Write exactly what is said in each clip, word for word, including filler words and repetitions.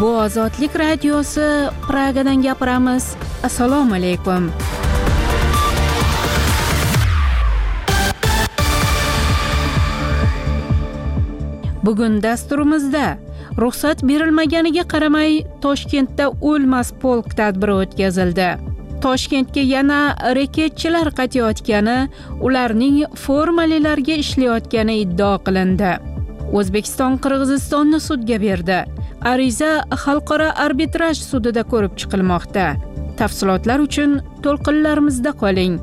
Bu Ozodlik radiosi, Pragadan gapiramiz. Assalomu alaykum. Bugun dasturimizda ruxsat berilmaganiga qaramay Toshkentda o'lmas polk tadbiri o'tkazildi. Toshkentga yana reketchilar qaytayotgani, ularning formalilarga ishlayotgani iddao qilindi. O'zbekiston Qirg'izistonni sudga berdi. Ariza xalqaro arbitraj sudida ko'rib chiqilmoqda. Tafsilotlar uchun to'lqinlarimizda qoling.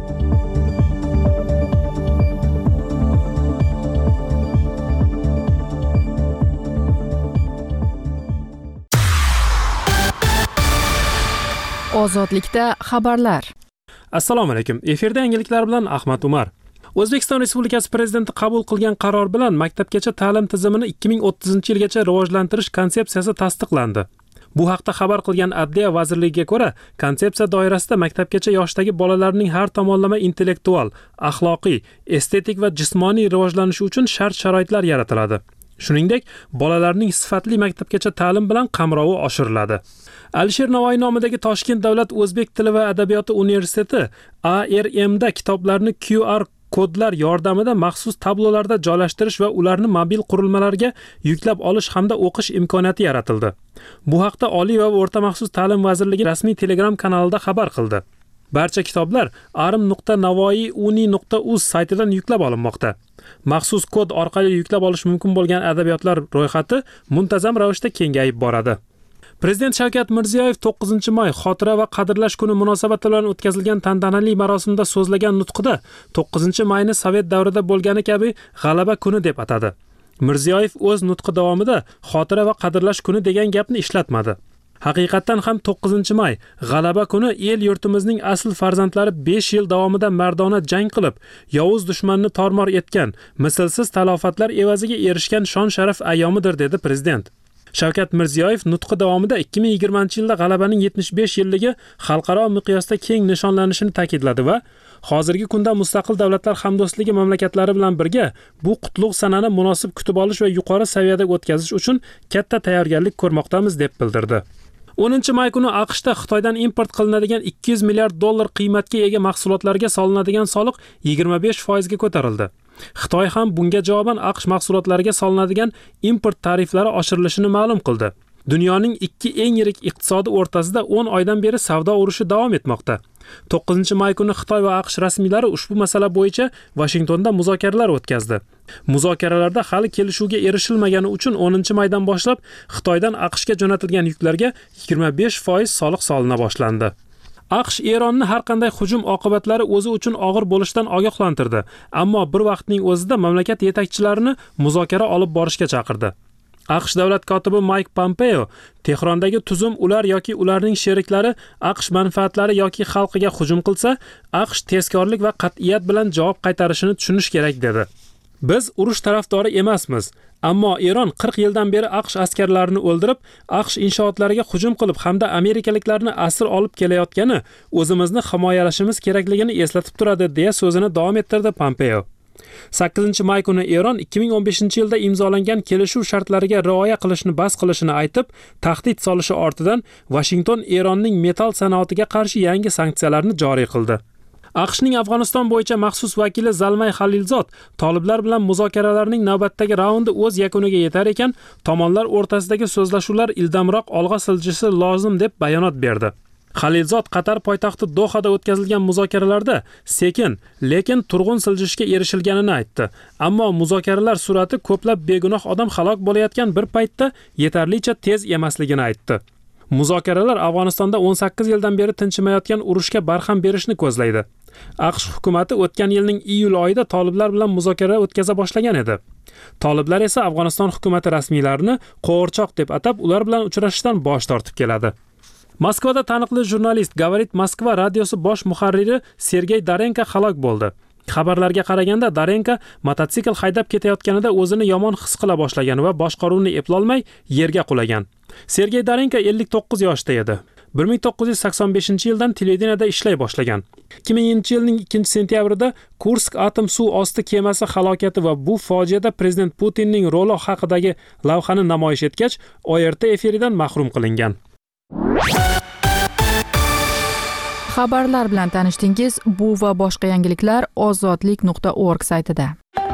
Ozodlikda xabarlar. Assalomu alaykum. Efirda yangiliklar bilan Ahmad Umar. O'zbekiston Respublikasi Prezidenti qabul qilgan qaror bilan maktabgacha ta'lim tizimini ikki ming o'ttizinchi yilgacha rivojlantirish konsepsiyasi tasdiqlandi. Bu haqda xabar qilgan Adliya vazirligiga ko'ra, konsepsiya doirasida maktabgacha yoshdagi bolalarning har tomonlama intellektual, axloqiy, estetik va jismoniy rivojlanishi uchun shart-sharoitlar yaratiladi. Shuningdek, bolalarning sifatli maktabgacha ta'lim bilan qamrovi oshiriladi. Alisher Navoiy nomidagi Toshkent davlat o'zbek tili va adabiyoti universiteti A R M da kitoblarni Q R kodlar yordamida maxsus tablolarda joylashtirish va ularni mobil qurilmalarga yuklab olish hamda o'qish imkoniyati yaratildi. Bu haqda Oliy va o'rta maxsus ta'lim vazirligi rasmiy Telegram kanalida xabar qildi. Barcha kitoblar arim nuqta navoiy uni nuqta uz saytidan yuklab olinmoqda. Maxsus kod orqali yuklab olish mumkin bo'lgan adabiyotlar ro'yxati muntazam ravishda kengayib boradi. Prezident Shavkat Mirziyoyev to'qqizinchi may xotira va qadrlash kuni munosabati bilan o'tkazilgan tantanali marosimda so'zlagan nutqida to'qqizinchi mayni Sovet davrida bo'lgani kabi g'alaba kuni deb atadi. Mirziyoyev o'z nutqi davomida xotira va qadrlash kuni degan gapni ishlatmadi. Haqiqatan ham to'qqizinchi may g'alaba kuni el yurtimizning asl farzandlari besh yil davomida mardona jang qilib, yovuz dushmanni tormor etgan, mislsiz talofatlar evaziga erishgan shon sharaf ayyomidir dedi prezident. Shavkat Mirziyoyev nutqi davomida ikki ming yigirmanchi yilda g'alabaning yetmish besh yilligi xalqaro miqyosda keng nishonlanishini ta'kidladi va hozirgi kunda mustaqil davlatlar hamdo'stligi mamlakatlari bilan birga bu qutlug' sanani munosib kutib olish va yuqori saviyada o'tkazish uchun katta tayyorgarlik ko'rmoqdamiz deb bildirdi. o'ninchi may kuni AQShda Xitoydan import qilinadigan ikki yuz milliard dollar qiymatga ega mahsulotlarga solinadigan soliq yigirma besh foiz ga ko'tarildi. Xitoy ham bunga javoban AQSh mahsulotlariga solinadigan import tariflari oshirilishini ma'lum qildi. Dunyoning ikki eng yirik iqtisodi o'rtasida o'n oydan beri savdo urushi davom etmoqda. to'qqizinchi may kuni Xitoy va AQSh rasmiylari ushbu masala bo'yicha Washingtonda muzokaralar o'tkazdi. Muzokaralarda hali kelishuvga erishilmagani uchun o'ninchi maydan boshlab Xitoydan AQShga jo'natilgan yuklarga yigirma besh foiz soliq solina boshlandi. AQSh Eronni har qanday hujum oqibatlari o'zi uchun og'ir bo'lishidan ogohlantirdi, ammo bir vaqtning o'zida mamlakat yetakchilarini muzokara olib borishga chaqirdi. AQSh davlat kotibi Mike Pompeo Tehrondagi tuzum ular yoki ularning sheriklari AQSh manfaatlari yoki xalqiga hujum qilsa, AQSh tezkorlik va qat'iyat bilan javob qaytarishini tushunish kerak dedi. Biz urush tarafdori emasmiz, ammo Eron qirq yildan beri AQSh askarlarini o'ldirib, AQSh inshootlariga hujum qilib hamda amerikaliklarni asir olib kelayotgani o'zimizni himoyalashimiz kerakligini eslatib turadi deya so'zini davom ettirdi Pompeo. sakkizinchi may kuni Eron ikki ming o'n beshinchi yilda imzolangan kelishuv shartlariga rioya qilishni bas qilishini aytib, tahdid solishi ortidan Washington Eronning metall sanoatiga qarshi yangi sanksiyalarni joriy qildi. AQShning Afg'oniston bo'yicha maxsus vakili Zalmay Xalilzod toliblar bilan muzokaralarning navbatdagi raundi o'z yakuniga yetar ekan, tomonlar o'rtasidagi so'zlashuvlar ildamroq olg'a siljishi lozim deb bayonot berdi. Xalilzod Qatar poytaxti Dohada o'tkazilgan muzokaralarda sekin, lekin turg'un siljishga erishilganini aytdi. Ammo muzokaralar surati ko'plab begunoh odam halok bo'layotgan bir paytda yetarlicha tez emasligini aytdi. Muzokaralar Afg'onistonda o'n sakkiz yildan beri tinchimayotgan urushga barham berishni ko'zlaydi. AQSh hukumatı o'tgan yilning iyul oyida toliblar bilan muzokara o'tkaza boshlagan edi. Toliblar esa Afg'oniston hukumati rasmiylarini qo'g'irchoq deb atab, ular bilan uchrashishdan bosh tortib keladi. Moskvada taniqli jurnalist Gavarit Moskva radiosi bosh muharriri Sergey Darenko halok bo'ldi. Xabarlarga qaraganda Darenko mototsikl haydab ketayotganida o'zini yomon his qila boshlagan va boshqaruvni eplolmay yerga qulagan. Sergey Darenko ellik to'qqiz yoshda edi. bir ming to'qqiz yuz sakson beshinchi yildan televideniyada ishlay boshlagan. ikki minginchi yilning ikkinchi sentyabrida Kursk atom suv osti kemasi halokati va bu fojiada prezident Putinning roli haqidagi lavhani namoyish etgach, O R T efiridan mahrum qilingan. Xabarlar bilan tanishdingiz. Bu va boshqa yangiliklar ozodlik nuqta org saytida.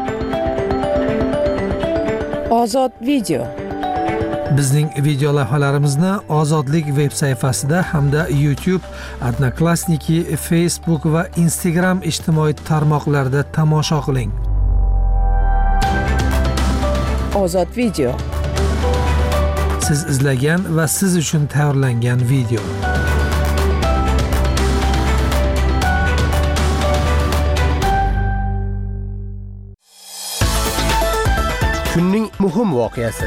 Ozod video. Bizning video lavhalarimizni Ozodlik veb sayfasida hamda YouTube, Odnoklassniki, Facebook va Instagram ijtimoiy tarmoqlarida tomosha qiling. Ozod video. Siz izlagan va siz uchun tayyorlangan video. Kunning muhim voqeasi.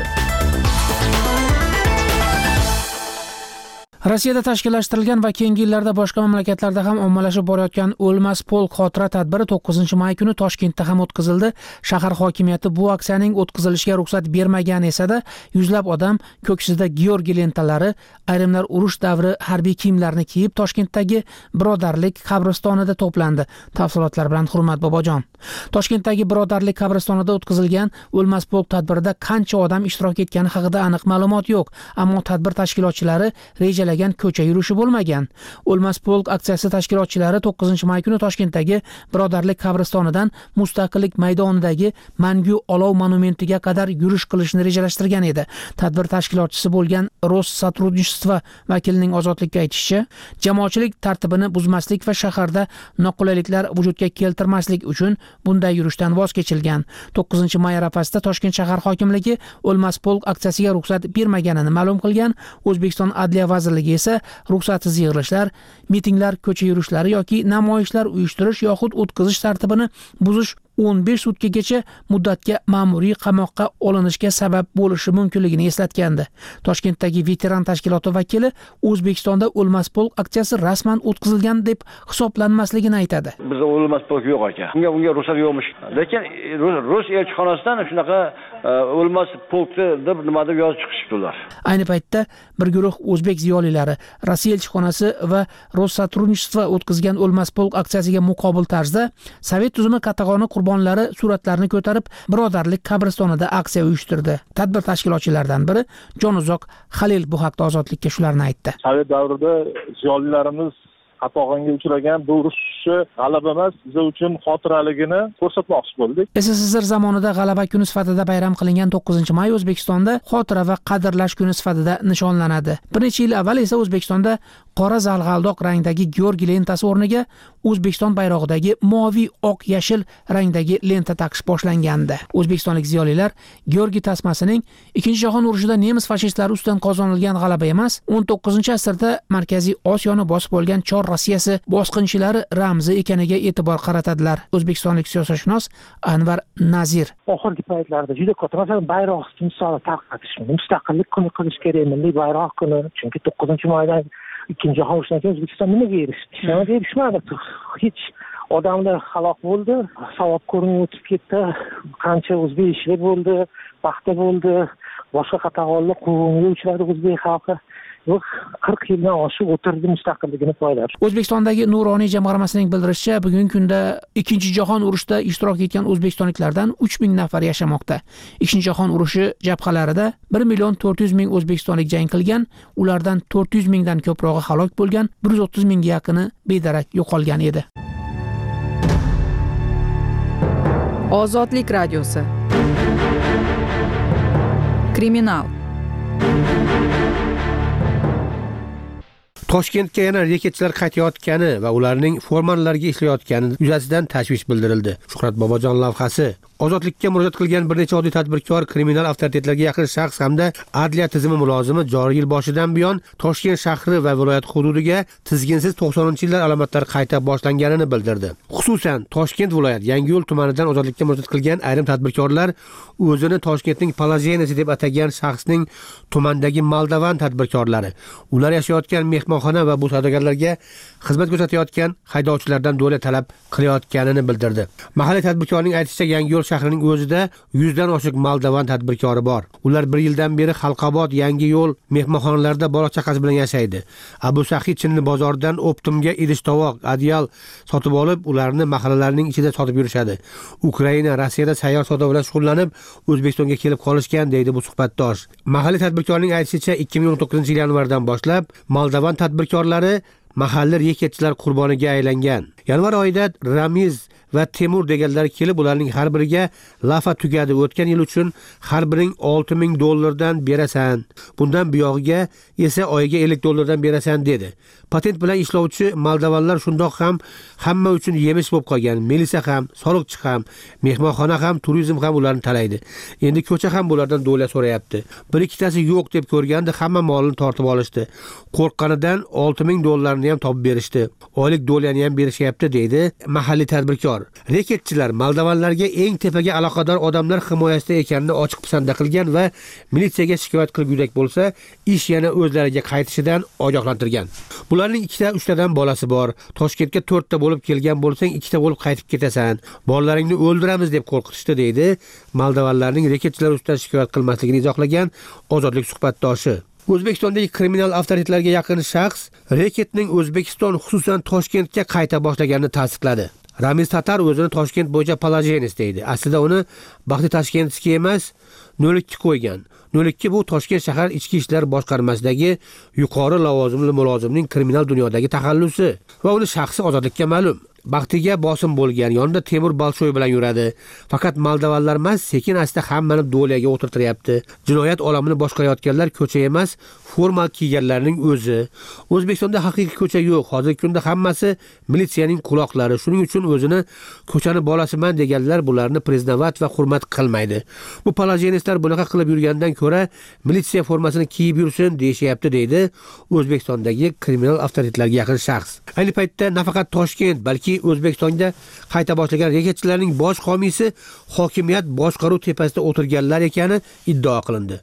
Rossiyada tashkillashtirilgan va keyingi yillarda boshqa mamlakatlarda ham ommalashib borayotgan O'lmas polk xotira tadbiri to'qqizinchi may kuni Toshkentda ham o'tkazildi. Shahar hokimiyati bu aksiyaning o'tkazilishiga ruxsat bermagan esa-da, yuzlab odam ko'ksida Georgiy lentalari, ayrimlar urush davri harbiy kiyimlarini kiyib Toshkentdagi Birodarlik qabristonida to'plandi. Tafsilotlar bilan Hurmat Bobojon. Toshkentdagi Birodarlik qabristonida o'tkazilgan O'lmas polk tadbirida qancha odam ishtirok etgani haqida aniq ma'lumot yo'q, ammo tadbir tashkilotchilari reja ko'cha yurishi bo'lmagan. O'lmas polk aksiyasi tashkilotchilari to'qqizinchi may kuni Toshkentdagi Birodarlik qabristonidan Mustaqillik maydonidagi Mangu olov monumentiga qadar yurish qilishni rejalashtirgan edi. Tadbir tashkilotchisi bo'lgan Rossatrudichestvo vakilining Ozodlikka aytishicha, jamoatchilik tartibini buzmaslik va shaharda noqulayliklar vujudga keltirmaslik uchun bunday yurishdan voz kechilgan. to'qqizinchi may arafasida Toshkent shahar hokimligi O'lmas polk aksiyasiga ruxsat bermaganini ma'lum qilgan. O'zbekiston Adliya vazirligi esa ruxsatsiz yig'ilishlar, mitinglar, ko'cha yurishlari yoki namoyishlar uyushtirish yoxud o'tkazish tartibini buzish o'n besh sutkagacha muddatga ma'muriy qamoqqa olinishga sabab bo'lishi mumkinligini eslatgandi. Toshkentdagi veteran tashkiloti vakili O'zbekistonda O'lmas polk aksiyasi rasman o'tkazilgan deb hisoblanmasligini aytadi. Bizda O'lmas polk yo'q ekan. Unga unga ruxsat yo'qmish. Lekin Rus elchixonasidan shunaqa O'lmas polkni deb nima deb yozib chiqishibdilar. Ayni paytda bir guruh o'zbek ziyolilari Rossiya elchixonasi va Rossatrudichestvo o'tkazgan O'lmas polk aksiyasiga muqobil tarzda Sovet tuzumi qatag'oni qurbonlari suratlarini ko'tarib Birodarlik qabristonida aksiya uyushtirdi. Tadbir tashkilotchilaridan biri Jonuzoq Halil bu haqda Ozodlikka shularni aytdi. Sovet davrida ziyolilarimiz qatag'onga uchragan bu urushni g'alaba emas, biz uchun xotiraligini ko'rsatmoqchi bo'ldik. S S S R zamonida g'alaba kuni sifatida bayram qilingan to'qqizinchi may O'zbekistonda xotira va qadrlash kuni sifatida nishonlanadi. Bir necha yil avval esa O'zbekistonda qora zalg'aldoq rangdagi Georgiy lentasi o'rniga O'zbekiston bayrog'idagi moviy, oq, yashil rangdagi lenta taqish boshlangandi. O'zbekistonlik ziyolilar Georgiy tasmasining Ikkinchi jahon urushida nemis fashistlari ustidan qozonilgan g'alaba emas, o'n to'qqizinchi asrda Markaziy Osiyoni bosib olgan Chor Rossiyasi bosqinchilari ramzi ekaniga e'tibor qaratadilar. O'zbekistonlik siyosatshunos Anvar Nazir. Oxirgi paytlarda juda katta, masalan, bayroq timsoli tarqatish, mustaqillik kuni qilish kerak, milliy bayroq kuni, chunki to'qqizinchi maydan Ikkinchi jahon urushidan keyin O'zbekiston nimaga erishdi? Nimaga erishmadi? Hech odamlar halok bo'ldi, savob ko'rinib o'tib ketdi, qancha o'zbek ishlar bo'ldi, paxta bo'ldi, boshqa qatag'onlar quvg'inga uchradi o'zbek xalqi. Yo'q, qirq yildan oshib o'tirdi mustaqilligini poylab. O'zbekistondagi Nuroniy jamg'armasining bildirishicha, bugungi kunda Ikkinchi jahon urushida ishtirok etgan o'zbekistonliklardan uch ming nafar yashamoqda. Ikkinchi jahon urushi jabhalarida bir million to'rt yuz ming o'zbekistonlik jang qilgan, ulardan to'rt yuz mingdan ko'prog'i halok bo'lgan, bir yuz o'ttiz mingga yaqini bedarak yo'qolgan edi. Ozodlik radiosi. Kriminal. Toshkentga yana reketchilar qaytayotgani va ularning formanlarga ishlayotgani yuzasidan tashvish bildirildi. Shuhrat Bobojon lavhasi. Ozodlikka murojaat qilgan bir necha oddiy tadbirkor, kriminal avtoritetlarga yaqin shaxs hamda adliya tizimi mulozimi joriy yil boshidan buyon Toshkent shahri va viloyat hududiga tizginsiz to'qsoninchi yillar alomatlari qayta boshlanganini bildirdi. Xususan, Toshkent viloyat Yangiyo'l tumanidan ozodlikka murojaat qilgan ayrim tadbirkorlar o'zini Toshkentning Palajenisi deb atagan shaxsning tumandagi Moldovan tadbirkorlari, ular yashayotgan mehmonxona va bu savdogarlarga xizmat ko'rsatayotgan haydovchilardan do'la talab qilayotganini bildirdi. Mahalliy tadbirkorning aytishicha, Yangiyo'l shahrining o'zida yuzdan oshiq moldovan tadbirkori bor. Ular bir yildan beri Xalqobod, Yangi yo'l mehmonxonalarida bola chaqasi bilan yashaydi. Abu Sahi Chinni bozordan Optimga idish-tovoq, adyal sotib olib, ularni mahallalarning ichida sotib yurishadi. Ukraina, Rossiyada sayyor savdo bilan shug'ullanib, O'zbekistonga kelib qolishgan, deydi bu suhbatdosh. Mahalliy tadbirkorning aytishicha, ikki ming o'n to'qqizinchi yil yanvardan boshlab moldovan tadbirkorlari mahalliy reketchilar qurboniga aylangan. Yanvar oyida Ramiz va Temur deganlar kelib, ularning har biriga lafa tugadi. O'tgan yil uchun har biring olti ming dollardan berasan. Bundan buyog'iga esa oyiga ellik dollardan berasan dedi. Patent bilan ishlovchi moldovanlar shundoq ham hamma uchun yemish bo'lib qolgan. Militsiya ham, soliqchi ham, mehmonxona ham, turizm ham ularni talaydi. Endi ko'cha ham bulardan do'la so'rayapti. Bir ikkitasi yo'q deb ko'rganda hamma molini tortib olishdi. Qo'rqqanidan olti ming dollarni ham topib berishdi. Oylik do'lani ham berishyapti, deydi mahalliy tadbirkor. Reketchilar moldovanlarga eng tepaga aloqador odamlar himoyasida ekanini ochiq pisanda qilgan va militsiyaga shikoyat qilib yurak bo'lsa, ish yana o'zlariga qaytishidan ogohlantirgan. Bularning ikkita uchtadan bolasi bor. Toshkentga to'rtta bo'lib kelgan bo'lsang, ikkita bo'lib qaytib ketasan. Bolalaringni o'ldiramiz deb qo'rqitishdi, deydi moldovanlarning reketchilar ustidan shikoyat qilmasligini izohlagan Ozodlik suhbatdoshi. O'zbekistondagi kriminal avtoritetlarga yaqin shaxs reketning O'zbekiston, xususan Toshkentga qayta boshlaganini tasdiqladi. Ramiz Tatar o'zini Toshkent bo'yicha palajenis deydi. Aslida uni Baxti Tashkentskiy emas, nol ikki qo'ygan. nol ikki bu Toshkent shahar ichki ishlar boshqarmasidagi yuqori lavozimli mulozimning kriminal dunyodagi taxallusi va uni shaxsi ozodlikka ma'lum. Baxtiga bosim bo'lgan, yonida Temur Balshoy bilan yuradi. Faqat moldavanlar emas, sekin asta hammani do'liyaga o'tirtiryapti. Jinoyat olamini boshqarayotganlar ko'cha emas, formal kiyganlarning o'zi. O'zbekistonda haqiqiy ko'cha yo'q. Hozirgi kunda hammasi militsiyaning quloqlari. Shuning uchun o'zini ko'chani bolasiman deganlar bularni prezident va hurmat qilmaydi. Bu palajenistlar bunaqa qilib yurgandan ko'ra militsiya formasini kiyib yursin deyishyapti, deydi O'zbekistondagi kriminal avtoritetlarga yaqin shaxs. Ayni paytda nafaqat Toshkent, balki O'zbekistonda qayta boshlagan reketchilarning bosh homiysi hokimiyat boshqaruv tepasida o'tirganlar ekani iddao qilindi.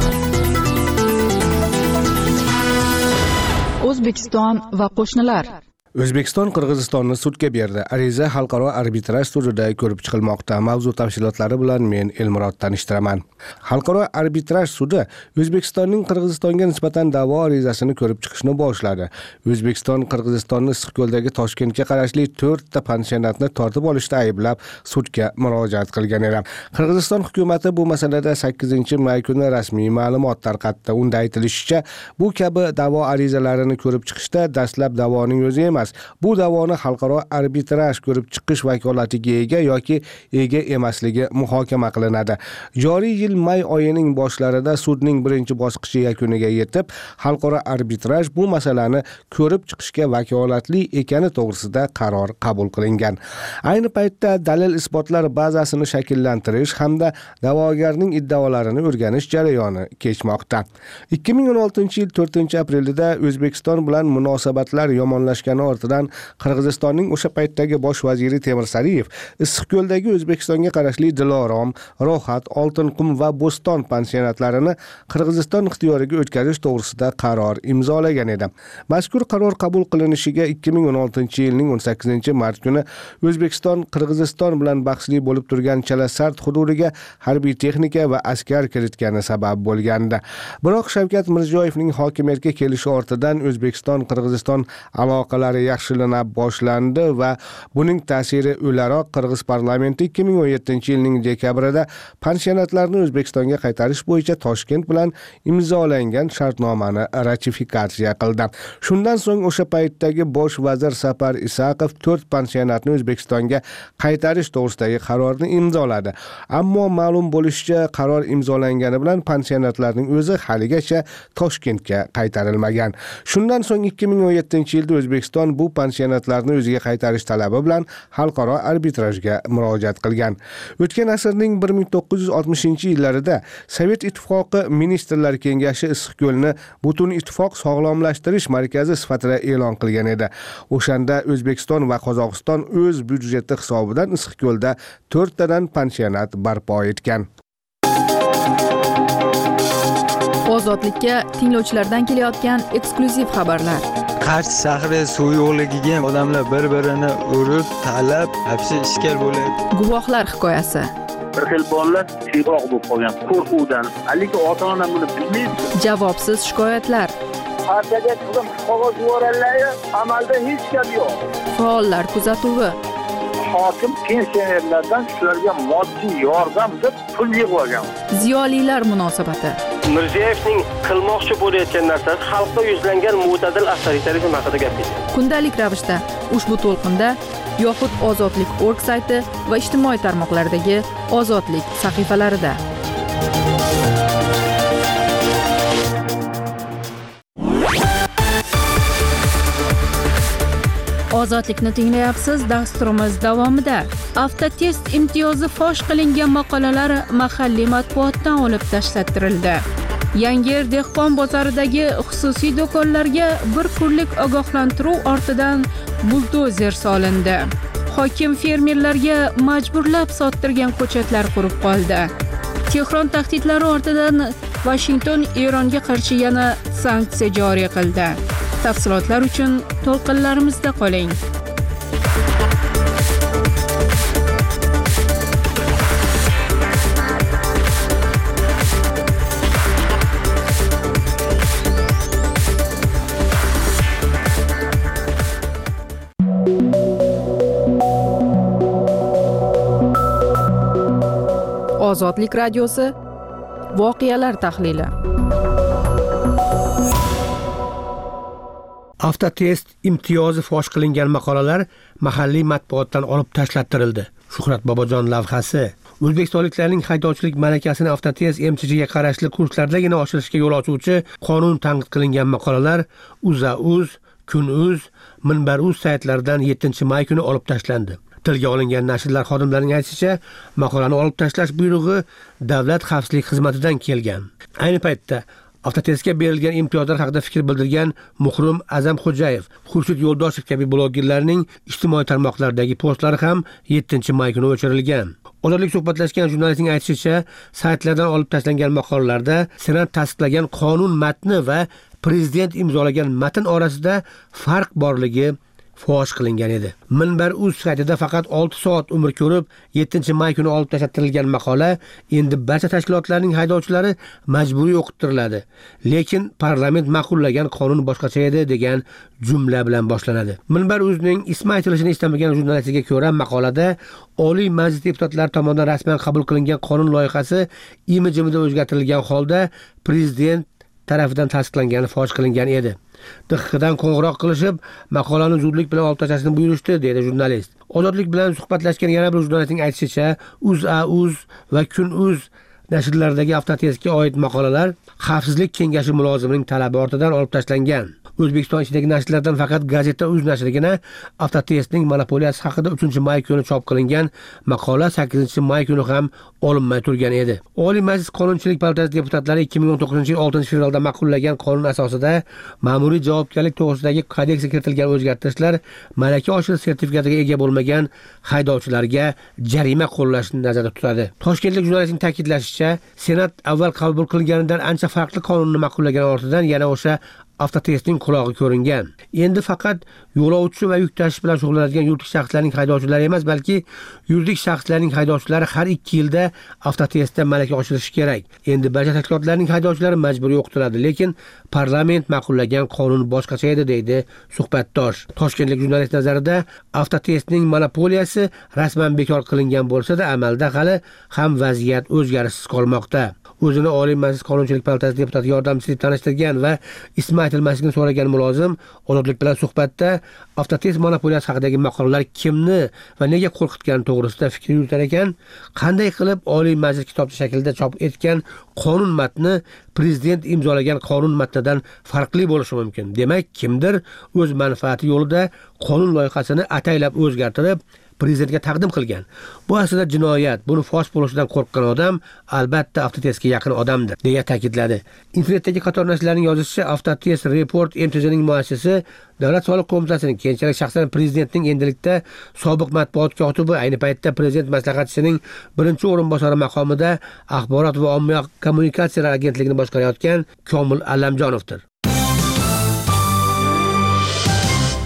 O'zbekiston va qo'shnilar. O'zbekiston Qirg'izistonni sudga berdi. Ariza xalqaro arbitraj sudida ko'rib chiqilmoqda. Mavzu tafsilotlari bilan men Elmurod tanishtiraman. Xalqaro arbitraj sudi O'zbekistonning Qirg'izistonga nisbatan da'vo arizasini ko'rib chiqishni boshladi. O'zbekiston Qirg'izistonni Issiqko'ldagi Toshkentga qarashli to'rtta pansionatni tortib olishda ayblab sudga murojaat qilgan edi. Qirg'iziston hukumatı bu masalada sakkizinchi may kuni rasmiy ma'lumot tarqatdi. Unda aytilishicha, bu kabi da'vo arizalarini ko'rib chiqishda dastlab da'voning o'zi emas, bu da'voni xalqaro arbitraj ko'rib chiqish vakolatiga ega yoki ega emasligi muhokama qilinadi. Joriy yil may oyining boshlarida sudning birinchi bosqichi yakuniga yetib, xalqaro arbitraj bu masalani ko'rib chiqishga vakolatli ekani to'g'risida qaror qabul qilingan. Ayni paytda dalil isbotlar bazasini shakllantirish hamda da'vogarning iddaolarini o'rganish jarayoni kechmoqda. ikki ming o'n oltinchi yil to'rtinchi aprelida O'zbekiston bilan munosabatlar yomonlashgani ortidan Qirg'izistonning o'sha paytdagi bosh vaziri Temur Sariyev Issiqko'ldagi O'zbekistonga qarashli Dilorom, Rohat, Oltinqum va Bo'ston pansionatlarini Qirg'iziston ixtiyoriga o'tkazish to'g'risida qaror imzolagan edi. Mazkur qaror qabul qilinishiga ikki ming o'n oltinchi yilning o'n sakkizinchi mart kuni O'zbekiston Qirg'iziston bilan bahsli bo'lib turgan Chalasart hududiga harbiy texnika va askar kiritgani sabab bo'lgandi. Biroq Shavkat Mirziyoyevning hokimiyatga kelishi ortidan O'zbekiston Qirg'iziston aloqalari yaxshilanib boshlandi va buning ta'siri o'laroq Qirg'iz parlamenti ikki ming o'n yettinchi yilning dekabrida pansionatlarni O'zbekistonga qaytarish bo'yicha Toshkent bilan imzolangan shartnomani ratifikatsiya qildi. Shundan so'ng o'sha paytdagi bosh vazir Sapar Isaqov to'rt pansionatni O'zbekistonga qaytarish to'g'risidagi qarorni imzoladi. Ammo ma'lum bo'lishicha, qaror imzolangani bilan pansionatlarning o'zi haligacha Toshkentga qaytarilmagan. Shundan so'ng ikki ming o'n yettinchi yilda O'zbekiston bu pansionatlarni o'ziga qaytarish talabi bilan xalqaro arbitrajga murojaat qilgan. O'tgan asrning bir ming to'qqiz yuz oltmishinchi yillarida Sovet Ittifoqi Ministrlar Kengashi Issiqko'lni butun ittifoq sog'lomlashtirish markazi sifatida e'lon qilgan edi. O'shanda O'zbekiston va Qozog'iston o'z byudjeti hisobidan Issiqko'lda to'rttadan pansionat barpo etgan. Ozodlikka tinglovchilardan kelayotgan eksklyuziv xabarlar. Qarshi shahri suv yo'qligiga odamlar bir-birini urib, talab, hapsi ishkal bo'ladi. Guvohlar hikoyasi. bir xil bolalar tezroq bo'lib qolgan qo'rquvdan. Lekin ota-ona buni bilmaydi. Javobsiz shikoyatlar. Partiyaga qizim qog'oz yuborganlar, amalda hech gap yo'q. Faollar kuzatuvi. Hokim pensionerlardan shularga moddiy yordam deb pul yig'ib olgan. Ziyolilar munosabati. Mirziyoyevning qilmoqchi bo'layotgan narsasi xalqqa yuzlangan mo'tadil avtoritarizm haqida gapirdi. Kundalik ravishda ushbu to'lqinda yoxud Ozodlik nokta org sayti va ijtimoiy tarmoqlardagi Ozodlik sahifalarida. Ozodlikni tinglayapsiz. Dasturimiz davomida avtotest imtiyozi fosh qilingan maqolalar mahalliy matbuotdan olib tashlattirildi. Yangiyer dehqon bozoridagi xususiy do'konlarga bir kunlik ogohlantiruv ortidan buldozer solindi. Hokim fermerlarga majburlab sottirgan ko'chatlar qurib qoldi. Tehron tahdidlari ortidan Washington Eronga qarshi yana sanksiya joriy qildi. Tafsilotlar uchun to'lqinlarimizda qoling. Ozodlik radiosi voqealar tahlili. Avtotest imtiyozi fosh qilingan maqolalar mahalliy matbuotdan olib tashlattirildi. Shuhrat Bobojon lavhasi. O'zbekistonliklarning haydovchilik malakasini avtotest M C G'ga qarashli kurslardagina oshirishga yo'l ochuvchi qonun tanqid qilingan maqolalar UzAUz, KunUz, MinbarUz saytlaridan yettinchi may kuni olib tashlandi. Tilga olingan nashrlar xodimlarining aytishicha, maqolani olib tashlash buyrug'i Davlat xavfsizlik xizmatidan kelgan. Ayni paytda avtotestga berilgan imtiyozlar haqida fikr bildirgan Muhrim Azamxo'jayev, Xurshid Yo'ldoshev kabi blogerlarning ijtimoiy tarmoqlardagi postlari ham yettinchi may kuni o'chirilgan. Ozodlik suhbatlashgan jurnalistning aytishicha, saytlardan olib tashlangan maqolalarda Senat tasdiqlagan qonun matni va prezident imzolagan matn orasida farq borligi fosh qilingan edi. MinbarUz saytida faqat olti soat umr ko'rib, yettinchi may kuni olib tashlattirilgan maqola endi barcha tashkilotlarning haydovchilari majburiy o'qittiriladi. Lekin parlament ma'qullagan qonun boshqacha edi degan jumla bilan boshlanadi. MinbarUzning ismi aytilishini istamagan jurnalistiga ko'ra, maqolada Oliy Majlis deputatlari tomonidan rasman qabul qilingan qonun loyihasi imijimida o'zgartirilgan holda prezident tarafidan tasdiqlangani fosh qilingan edi. D X dan qo'ng'iroq qilishib, maqolani zudlik bilan olib tashlashni buyurishdi, dedi jurnalist. Ozodlik bilan suhbatlashgan yana bir jurnalistning aytishicha, UzAUz va KunUz nashrlaridagi avtotestga oid maqolalar Xavfsizlik kengashi mulozimining talabi ortidan olib tashlangan. O'zbekiston ichidagi nashrlardan faqat Gazeta Uz nashrigina avtotestning monopoliyasi haqida uchinchi may kuni chop qilingan maqola sakkizinchi may kuni ham olinmay turgan edi. Oliy Majlis Qonunchilik palatasi deputatlari ikki ming o'n to'qqizinchi yil oltinchi fevralda ma'qullagan qonun asosida ma'muriy javobgarlik to'g'risidagi kodeksga kiritilgan o'zgartirishlar malaka oshirish sertifikatiga ega bo'lmagan haydovchilarga jarima qo'llashni nazarda tutadi. Toshkentlik jurnalistning ta'kidlashicha, Senat avval qabul qilganidan ancha farqli qonunni ma'qullagan ortidan yana o'sha avtotestning qulog'i ko'ringan. Endi faqat yo'lovchi va yuk tashish bilan shug'ullanadigan yuridik shaxslarning haydovchilari emas, balki yuridik shaxslarning haydovchilari har ikki yilda avtotestda malaka oshirishi kerak. Endi barcha tashkilotlarning haydovchilari majburiy o'qitiladi, lekin parlament ma'qullagan qonun boshqacha edi, deydi suhbatdosh. Toshkentlik jurnalist nazarida avtotestning monopoliyasi rasman bekor qilingan bo'lsa-da, amalda hali ham vaziyat o'zgarishsiz qolmoqda. O'zini Oliy Majlis Qonunchilik palatasi deputati yordamchisi deb tanishtirgan va ismi aytilmasligini so'ragan mulozim Ozodlik bilan suhbatda avtotest monopoliyasi haqidagi maqolalar kimni va nega qo'rqitgani to'g'risida fikr yuritar ekan. Qanday qilib Oliy Majlis kitobcha shaklida chop etgan qonun matni prezident imzolagan qonun matnidan farqli bo'lishi mumkin. Demak, kimdir o'z manfaati yo'lida qonun loyihasini ataylab o'zgartirib prezidentga taqdim qilgan. Bu aslida jinoyat. Buni fosh bo'lishidan qo'rqqan odam albatta avtotestga yaqin odamdir, deya ta'kidladi. Internetdagi qator nashrlarning yozishicha, Avtotest Report M T Z'ning muassisi Davlat soliq qo'mitasining, keyinchalik shaxsan prezidentning endilikda sobiq matbuot kotibi, ayni paytda prezident maslahatchisining birinchi o'rinbosari maqomida axborot va ommaviy kommunikatsiyalar agentligini boshqarayotgan Komil Allamjonovdir.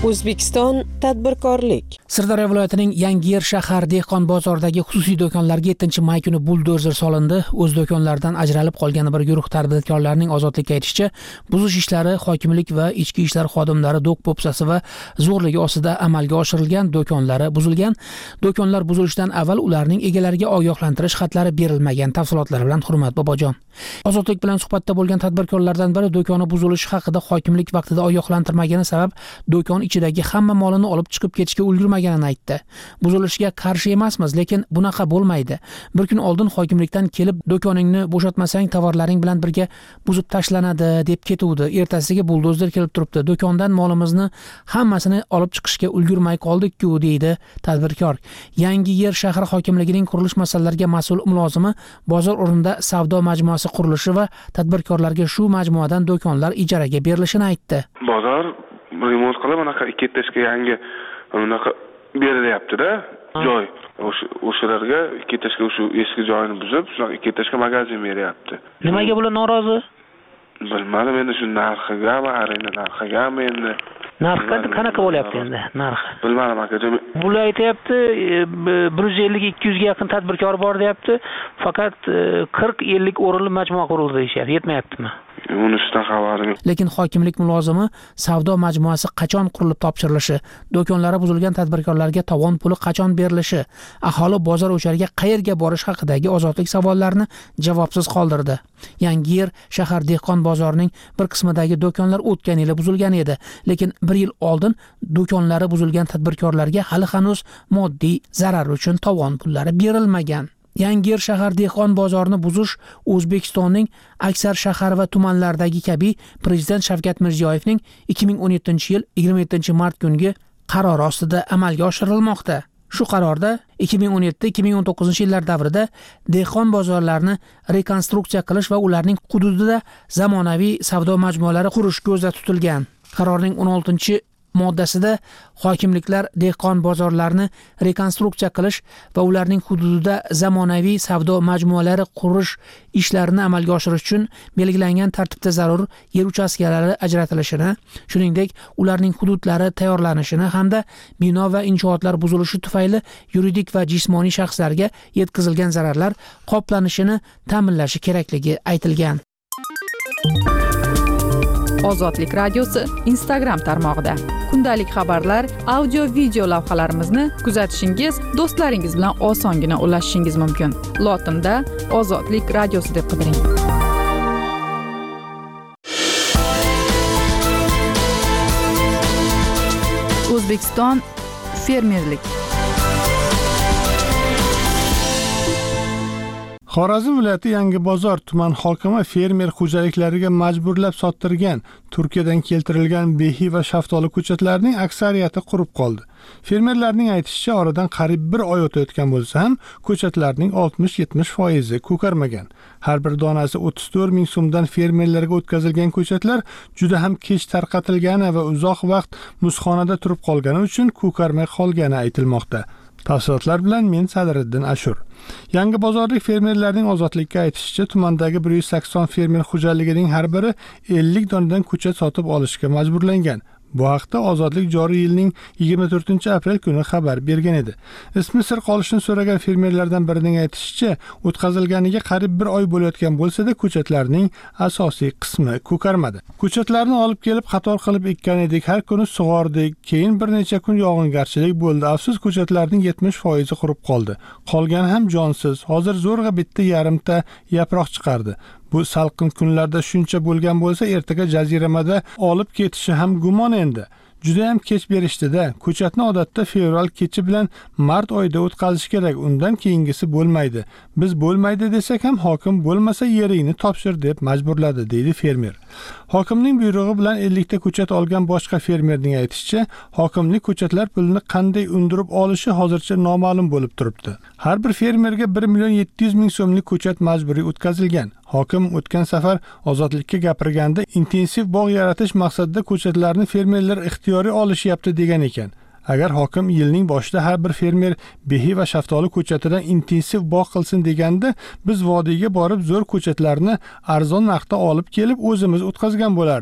O'zbekiston tadbirkorlik. Sirdaryo viloyatining Yangiyer shahar dehqon bozoridagi xususiy do'konlarga yettinchi may kuni buldozer solindi. O'z do'konlaridan ajralib qolgan bir guruh tadbirkorlarning ozodlikka aytishicha, buzish ishlari hokimlik va ichki ishlar xodimlari do'q-po'psasi va zo'rligi ostida amalga oshirilgan, do'konlari buzilgan. Do'konlar buzilishidan avval ularning egalariga ogohlantirish xatlari berilmagan. Tafsilotlar bilan Hurmat Bobojon. Ozodlik bilan suhbatda bo'lgan tadbirkorlardan biri do'koni buzilishi haqida hokimlik vaqtida ogohlantirmagani sabab do'kon ichidagi hamma molini olib chiqib ketishga ulgurmaganini aytdi. Buzilishga qarshi emasmiz, lekin bunaqa bo'lmaydi. Bir kun oldin hokimlikdan kelib do'koningni bo'shatmasang tovarlaring bilan birga buzib tashlanadi deb ketuvdi. Ertasiga buldozer kelib turibdi. Do'kondan molimizni hammasini olib chiqishga ulgurmay qoldik-ku, deydi tadbirkor. Yangiyer shahar hokimligining qurilish masalalariga mas'ul mulozimi bozor o'rnida savdo majmuasi qurilishi va tadbirkorlarga shu majmuadan do'konlar ijaraga berilishini aytdi. Bozor remont qilib anaqa ikki etashga yangi unaqa berilyapti-da, joy. O'shalarga ikki etashga o'sha eski joyini buzib, shunaqa ikki etashga magazin beryapti. Nimaga bular norozi? Bilmadim, endi shu narxiga va arenda narxigami endi. Narx qanaqa bo'lyapti endi? Narx. Bilmadim akajon. Bular aytayapti, bir yuz ellik ikki yuz ga yaqin tadbirkor bor deyapti. Faqat qirq ellik o'rinli majmua qurildi deyapti. Yetmayaptimi? Unisidan xabarim yo'q. Lekin hokimlik mulozimi savdo majmuasi qachon qurilib topshirilishi, do'konlari buzilgan tadbirkorlarga tovon puli qachon berilishi, aholi bozor o'chariga qayerga borish haqidagi ozodlik savollarini javobsiz qoldirdi. Yangiyer shahar dehqon bozorining bir qismidagi do'konlar o'tgan yili buzilgan edi, lekin bir yil oldin do'konlari buzilgan tadbirkorlarga hali hanuz moddiy zarar uchun tovon pullari berilmagan. Yangiyer shahar dehqon bozorini buzish O'zbekistonning aksar shahar va tumanlaridagi kabi Prezident Shavkat Mirziyoyevning ikki ming o'n yettinchi yil yigirma yettinchi mart kungi qarori ostida amalga oshirilmoqda. Shu qarorda ikki ming o'n yetti ikki ming o'n to'qqizinchi yillar davrida dehqon bozorlarini rekonstruksiya qilish va ularning hududida zamonaviy savdo majmualari qurish ko'zda tutilgan. Qarorning o'n oltinchi moddasida hokimliklar dehqon bozorlarini rekonstruksiya qilish va ularning hududida zamonaviy savdo majmualari qurish ishlarini amalga oshirish uchun belgilangan tartibda zarur yer uchastkalari ajratilishini, shuningdek ularning hududlari tayyorlanishini hamda bino va inshootlar buzilishi tufayli yuridik va jismoniy shaxslarga yetkazilgan zararlar qoplanishini ta'minlashi kerakligi aytilgan. Ozodlik radiosi Instagram tarmog'ida kundalik xabarlar, audio video lavhalarimizni kuzatishingiz, do'stlaringiz bilan osongina ulashishingiz mumkin. Lotinda Ozodlik radiosi deb qidiring. O'zbekiston fermerlik. Xorazm viloyati Yangibozor tuman hokimi fermer xo'jaliklariga majburlab sottirgan Turkiyadan keltirilgan behi va shaftoli ko'chatlarining aksariyati qurib qoldi. Fermerlarning aytishicha, oradan qariyb bir oy o'tayotgan bo'lsa ham ko'chatlarning oltmish yetmish foizi ko'karmagan. Har bir donasi o'ttiz to'rt ming so'mdan fermerlarga o'tkazilgan ko'chatlar juda ham kech tarqatilgani va uzoq vaqt muzxonada turib qolgani uchun ko'karmay qolgani aytilmoqda. Tafsilotlar bilan men Sadriddin Ashur. Yangibozorlik fermerlarning ozodlikka aytishicha, tumandagi bir yuz sakson fermer xo'jaligining har biri ellik donadan ko'chat sotib olishga majburlangan. Bu haqda Ozodlik joriy yilning yigirma to'rtinchi aprel kuni xabar bergan edi. Ismi sir qolishini so'ragan fermerlardan birining aytishicha, o'tkazilganiga qariyb bir oy bo'layotgan bo'lsa-da, ko'chatlarning asosiy qismi ko'karmadi. Ko'chatlarni olib kelib qator qilib ekkan edik, har kuni sug'ordik, keyin bir necha kun yog'ingarchilik bo'ldi. Afsus, ko'chatlarning yetmish foizi qurib qoldi. Qolgani ham jonsiz. Hozir zo'rg'a bitta yarimta yaproq chiqardi. Bu salqin kunlarda shuncha bo'lgan bo'lsa, ertaga jaziramada olib ketishi ham gumon endi. Juda ham kech berishdi-da. Ko'chatni odatda fevral kechi bilan mart oyida o'tkazish kerak. Undan keyingisi bo'lmaydi. Biz bo'lmaydi desak ham hokim bo'lmasa yeringni topshir deb majburladi, deydi fermer. Hokimning buyrug'i bilan ellik ta ko'chat olgan boshqa fermerning aytishicha, hokimlik ko'chatlar pulini qanday undirib olishi hozircha noma'lum bo'lib turibdi. Har bir fermerga bir million yetti yuz ming so'mlik ko'chat majburiy o'tkazilgan. Hokim o'tgan safar Ozodlikka gapirganda intensiv bog' yaratish maqsadida ko'chatlarni fermerlar ixtiyoriy olishyapti degan ekan. Agar hokim yilning boshida har bir fermer behi va shaftoli ko'chatidan intensiv bog' qilsin deganda, biz vodiyga borib zo'r ko'chatlarni arzon narxda olib kelib o'zimiz o'tkazgan bo'lardik.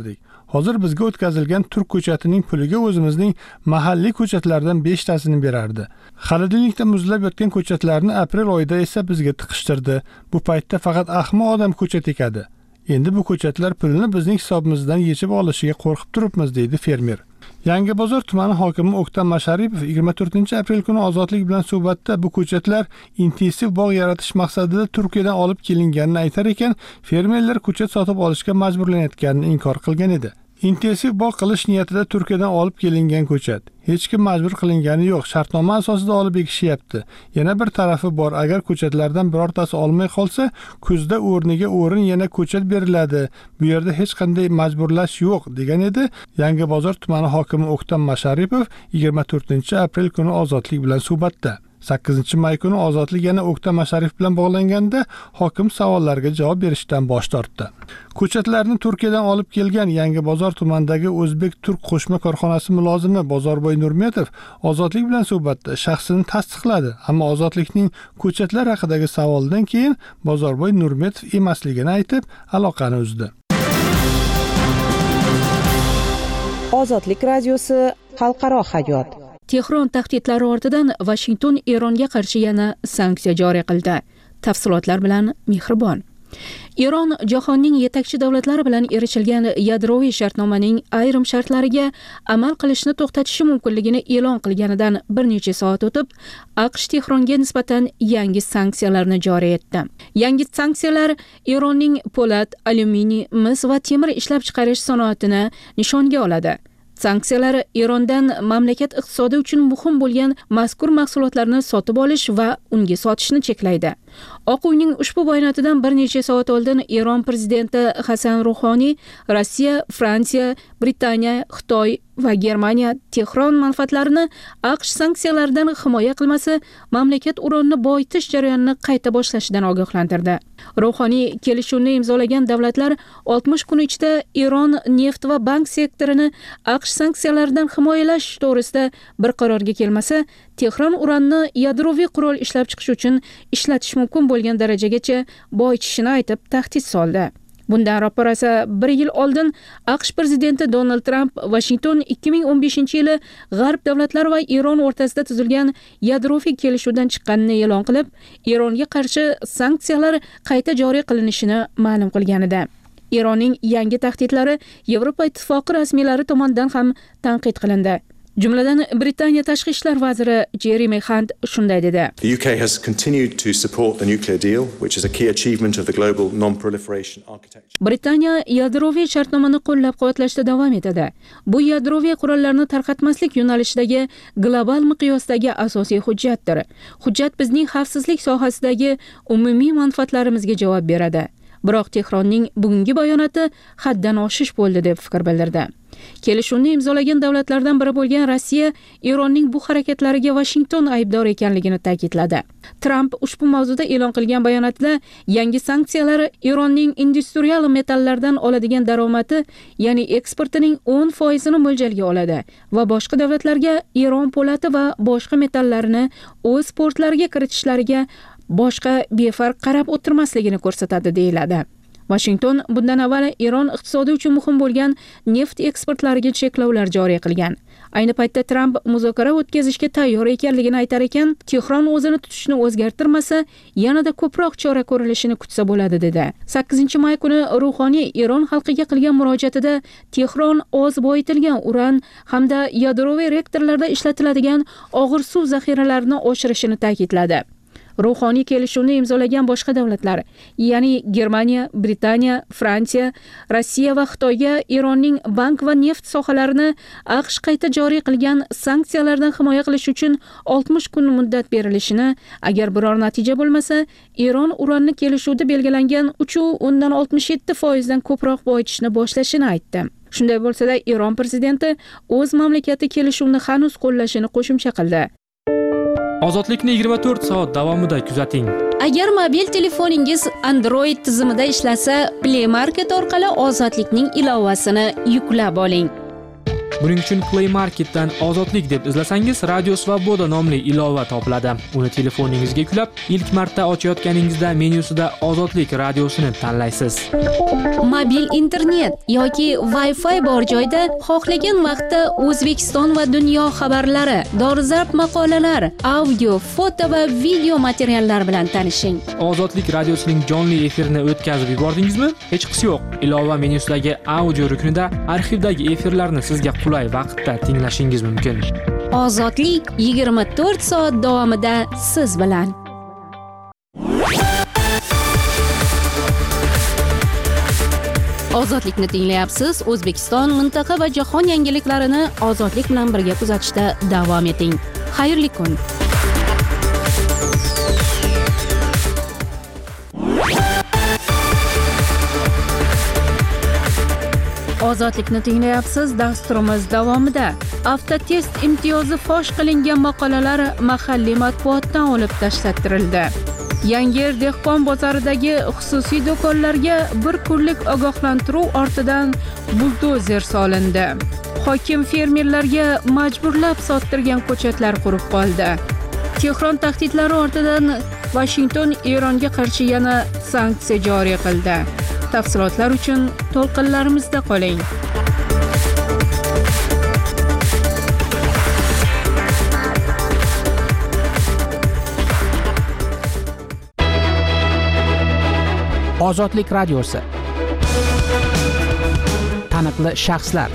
Hozir bizga o'tkazilgan turk ko'chatining puliga o'zimizning mahalliy ko'chatlardan beshtasini berardi. Xolodilnikda muzlab yotgan ko'chatlarni aprel oyida esa bizga tiqishtirdi. Bu paytda faqat ahmoq odam ko'chat ekadi. Endi bu ko'chatlar pulini bizning hisobimizdan yechib olishiga qo'rqib turibmiz, deydi fermer. Yangibozor tumani hokimi O'ktam Masharipov yigirma to'rtinchi aprel kuni Ozodlik bilan suhbatda bu ko'chatlar intensiv bog' yaratish maqsadida Turkiyadan olib kelinganini aytar ekan, fermerlar ko'chat sotib olishga majburlanayotganini inkor qilgan edi. Intensiv bog' qilish niyatida Turkiyadan olib kelingan ko'chat. Hech kim majbur qilingani yo'q, shartnoma asosida olib ekishyapti. Yana bir tarafi bor, agar ko'chatlardan birortasi olmay qolsa, kuzda o'rniga o'rin yana ko'chat beriladi. Bu yerda hech qanday majburlash yo'q, degan edi Yangibozor tumani hokimi O'ktam Masharipov yigirma to'rtinchi aprel kuni Ozodlik bilan suhbatda. sakkizinchi may kuni Ozodlik yana O'ktam Masharipov bilan bog'langanda hokim savollarga javob berishdan bosh tortdi. Ko'chatlarni Turkiyadan olib kelgan Yangibozor tumanidagi O'zbek-Turk qo'shma korxonasi mulozimi Bozorboy Nurmetov Ozodlik bilan suhbatda shaxsini tasdiqladi, ammo Ozodlikning ko'chatlar haqidagi savolidan keyin Bozorboy Nurmetov emasligini aytib, aloqani uzdi. Ozodlik radiosi xalqaro hayot. Tehron tahdidlari ortidan Washington Eronga qarshi yana sanksiya joriy qildi. Tafsilotlar bilan Mehribon. Eron jahonning yetakchi davlatlari bilan erishilgan yadroviy shartnomaning ayrim shartlariga amal qilishni to'xtatishi mumkinligini e'lon qilganidan bir necha soat o'tib, AQSh Tehronga nisbatan yangi sanksiyalarni joriy etdi. Yangi sanksiyalar Eronning po'lat, alyuminiy, mis va temir ishlab chiqarish sanoatini nishonga oladi. Sanksiyalar Erondan mamlakat iqtisodi uchun muhim bo'lgan mazkur mahsulotlarni sotib olish va unga sotishni cheklaydi. Oq uyning ushbu bayonotidan bir necha soat oldin Eron prezidenti Hasan Ruhoniy Rossiya, Fransiya, Britaniya, Xitoy va Germaniya Tehron manfaatlarini AQSh sanksiyalardan himoya qilmasa, mamlakat uronni boyitish jarayonini qayta boshlashidan ogohlantirdi. Ruhoniy kelishuvni imzolagan davlatlar oltmish kun ichida Eron neft va bank sektorini AQSh sanksiyalardan himoyalash to'g'risida bir qarorga kelmasa, Tehron uranni yadroviy qurol ishlab chiqish uchun ishlatish mumkin bo'lgan darajagacha boyitishini aytib tahdid soldi. Bundan ro'parasa bir yil oldin AQSh prezidenti Donald Trump Washington ikki ming o'n beshinchi yili G'arb davlatlari va Eron o'rtasida tuzilgan yadroviy kelishuvdan chiqqanini e'lon qilib, Eronga qarshi sanksiyalar qayta joriy qilinishini ma'lum qilgan edi. Eronning yangi tahdidlari Yevropa ittifoqi rasmiylari tomonidan ham tanqid qilindi. Jumladan Britaniya tashqi ishlar vaziri Jeremy Hunt shunday dedi. The U K has continued to support the nuclear deal, which is a key achievement of the global non-proliferation architecture. Britaniya yadroviy shartnomani qo'llab-quvvatlashda davom etadi. Bu yadroviy qurollarni tarqatmaslik yo'nalishidagi global miqyosdagi asosiy hujjatdir. Hujjat bizning xavfsizlik sohasidagi umumiy manfaatlarimizga javob beradi. Biroq Tehronning bugungi bayonoti haddan oshish bo'ldi deb fikr bildirdi. Kelishuvni imzolagan davlatlardan biri bo'lgan Rossiya Eronning bu harakatlariga Washington aybdor ekanligini ta'kidladi. Trump ushbu mavzuda e'lon qilgan bayonotida yangi sanksiyalar Eronning industrial metallardan oladigan daromadi, ya'ni eksportining o'n foizini mo'ljalga oladi va boshqa davlatlarga Eron po'lati va boshqa metallarini o'z portlariga kiritishlariga boshqa befarq qarab o'tirmasligini ko'rsatadi deyiladi. Washington bundan avval Eron iqtisodi uchun muhim bo'lgan neft eksportlariga cheklovlar joriy qilgan. Ayni paytda Trump muzokara o'tkazishga tayyor ekanligini aytar ekan, Tehron o'zini tutishni o'zgartirmasa, yanada ko'proq chora ko'rilishini kutsa bo'ladi dedi. sakkizinchi may kuni Ruhoniy Eron xalqiga qilgan murojaatida Tehron oz boyitilgan uran hamda yadroviy reaktorlarda ishlatiladigan og'ir suv zaxiralarini oshirishini ta'kidladi. Ruhoniy kelishuvni imzolagan boshqa davlatlar, ya'ni Germaniya, Britaniya, Fransiya, Rossiya va Xitoyga Eronning bank va neft sohalarini AQSh qayta joriy qilgan sanksiyalardan himoya qilish uchun oltmish kun muddat berilishini, agar biror natija bo'lmasa, Eron uranni kelishuvda belgilangan uch nuqta oltmish yetti foizdan ko'proq boyitishni boshlashini aytdi. Shunday bo'lsa-da, Eron prezidenti o'z mamlakati kelishuvni hanuz qo'llashini qo'shimcha qildi. Ozodlikni yigirma to'rt soat davomida kuzating. Agar mobil telefoningiz Android tizimida ishlasa, Play Market orqali Ozodlikning ilovasini yuklab oling. Buning uchun Play Marketdan Ozodlik deb izlasangiz, Radio Svoboda nomli ilova topiladi. Uni telefoningizga yuklab, ilk marta ochayotganingizda menyusida Ozodlik radiosini tanlaysiz. Mobil internet yoki Wi-Fi bor joyda xohlagan vaqtda O'zbekiston va dunyo xabarlari, dolzarb maqolalar, audio, foto va video materiallar bilan tanishing. Ozodlik radiosining jonli efirini o'tkazib yubordingizmi? Hech qisi yo'q. Ilova menyusidagi audio ruknida arxivdagi efirlarni sizga qulay vaqtda tinglashingiz mumkin. Ozodlik yigirma to'rt soat davomida siz bilan. Ozodlikni tinglayapsiz. O'zbekiston, mintaqa va jahon yangiliklarini Ozodlik bilan birga kuzatishda davom eting. Xayrli kun. Ozodlikni tinglayapsiz. Dasturimiz davomida avtotest imtiyozi fosh qilingan maqolalar mahalliy matbuotdan olib tashlattirildi. Yangiyer dehqon bozoridagi xususiy do'konlarga bir kunlik ogohlantiruv ortidan buldozer solindi. Hokim fermerlarga majburlab sottirgan ko'chatlar qurib qoldi. Tehron tahdidlari ortidan Washington Eronga qarshi yana sanksiya joriy qildi. Tafsilotlar uchun to'lqinlarimizda qoling. Ozodlik radiosi. Taniqli shaxslar.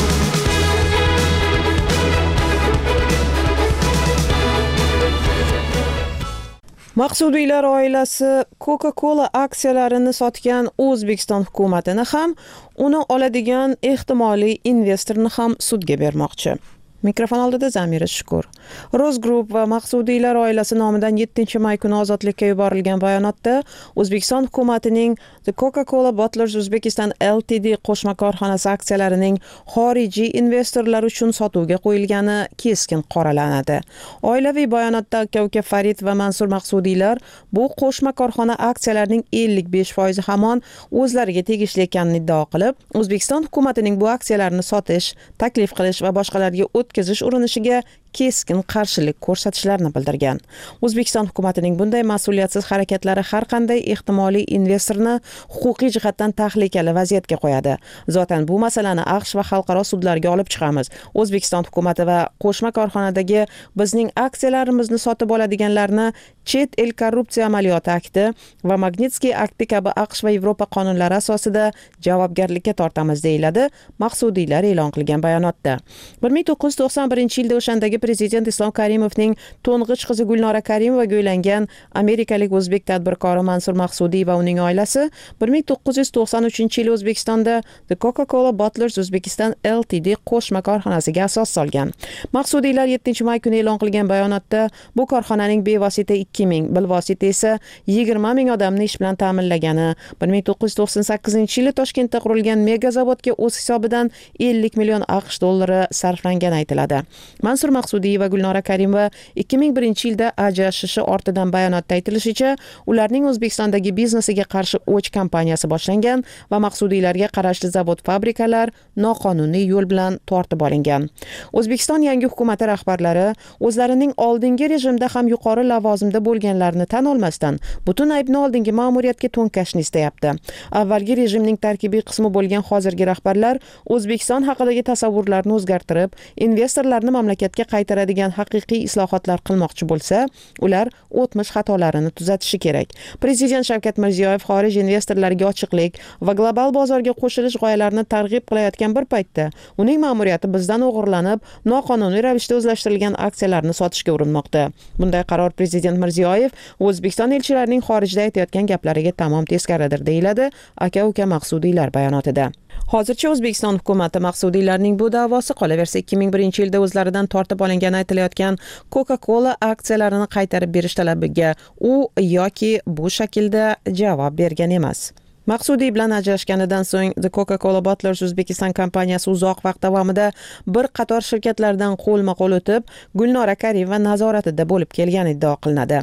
Maqsudiylar oilasi Coca-Cola aksiyalarini sotgan O'zbekiston hukumatini ham, uni oladigan ehtimoliy investorni ham sudga bermoqchi. Mikrofon oldida Zamira Shukur. Roz Group va Maqsudiylar oilasi nomidan yettinchi may kuni ozodlikka yuborilgan bayonotda O'zbekiston hukumatining The Coca-Cola Bottlers Uzbekistan Ltd qo'shma korxonasi aksiyalarining xorijiy investorlar uchun sotuvga qo'yilgani keskin qoralanadi. Oilaviy bayonotda aka-uka Farid va Mansur Maqsudiylar bu qo'shma korxona aksiyalarining ellik besh foizi hamon o'zlariga tegishli ekanini iddao qilib, O'zbekiston hukumatining bu aksiyalarni sotish, taklif qilish va boshqalarga o'tkazish urinishiga keskin qarshilik ko'rsatishlarini bildirgan. O'zbekiston hukumatining bunday mas'uliyatsiz harakatlari har qanday ehtimoliy investorni huquqiy jihatdan tahlikali vaziyatga qo'yadi. Zotan bu masalani AQSh va xalqaro sudlarga olib chiqamiz. O'zbekiston hukumati va qo'shma korxonadagi bizning aksiyalarimizni sotib oladiganlarni Chet el korrupsiya amaliyoti akti va Magnitsky akti kabi AQSh va Yevropa qonunlari asosida javobgarlikka tortamiz deyiladi Maqsudiylar e'lon qilgan bayonotda. bir ming to'qqiz yuz to'qson birinchi yilda O'shandagi prezident Islom Karimovning to'ng'ich qizi Gulnora Karimovga uylangan amerikalik o'zbek tadbirkori Mansur Maqsudiy va uning oilasi bir ming to'qqiz yuz to'qson uchinchi yil O'zbekistonda The Coca-Cola Bottlers Uzbekistan Ltd qo'shma korxonasiga asos solgan. Maqsudiylar yettinchi may kuni e'lon qilgan bayonotda bu korxonaning bevosita ikki ming, bilvosita esa yigirma ming odamni ish bilan ta'minlagani, bir ming to'qqiz yuz to'qson sakkizinchi yili Toshkentda qurilgan mega zavodga o'z hisobidan ellik million AQSh dollari sarflangani aytiladi. Mansur Maqsudiy va Gulnora Karimova ikki ming birinchi yilda ajrashishi ortidan bayonotda aytilishicha, ularning O'zbekistondagi biznesiga qarshi o'ch kampaniyasi boshlangan va Maqsudiylarga qarashli zavod-fabrikalar noqonuniy yo'l bilan tortib olingan. O'zbekiston yangi hukumati rahbarlari o'zlarining oldingi rejimda ham yuqori lavozimda bo'lganlarini tan olmasdan butun aybni oldingi ma'muriyatga to'nkashni istayapti. Avvalgi rejimning tarkibiy qismi bo'lgan hozirgi rahbarlar O'zbekiston haqidagi tasavvurlarni o'zgartirib, investorlarni mamlakatga qaytaradigan haqiqiy islohotlar qilmoqchi bo'lsa, ular o'tmish xatolarini tuzatishi kerak. Prezident Shavkat Mirziyoyev xorij investorlariga ochiqlik va global bozorga qo'shilish g'oyalarini targ'ib qilayotgan bir paytda uning ma'muriyati bizdan o'g'irlanib, noqonuniy ravishda o'zlashtirilgan aksiyalarni sotishga urinmoqda. Bunday qaror Prezident Mirziyoyev O'zbekiston elchilarining xorijda aytayotgan gaplariga tamom teskaridir, deyiladi aka-uka Maqsudiylar bayonotida. Hozircha O'zbekiston hukumati Maqsudiylarning bu da'vosi qolaversa ikki ming birinchi yilda o'zlaridan tortib olingani aytilayotgan Coca-Cola aksiyalarini qaytarib berish talabiga u yoki bu shaklda javob bergan emas. Maqsudiy bilan ajrashganidan so'ng The Coca-Cola Bottlers Uzbekistan kompaniyasi uzoq vaqt davomida bir qator shirkatlardan qo'lma-qo'l o'tib, Gulnora Karimova nazoratida bo'lib kelgani iddao qilinadi.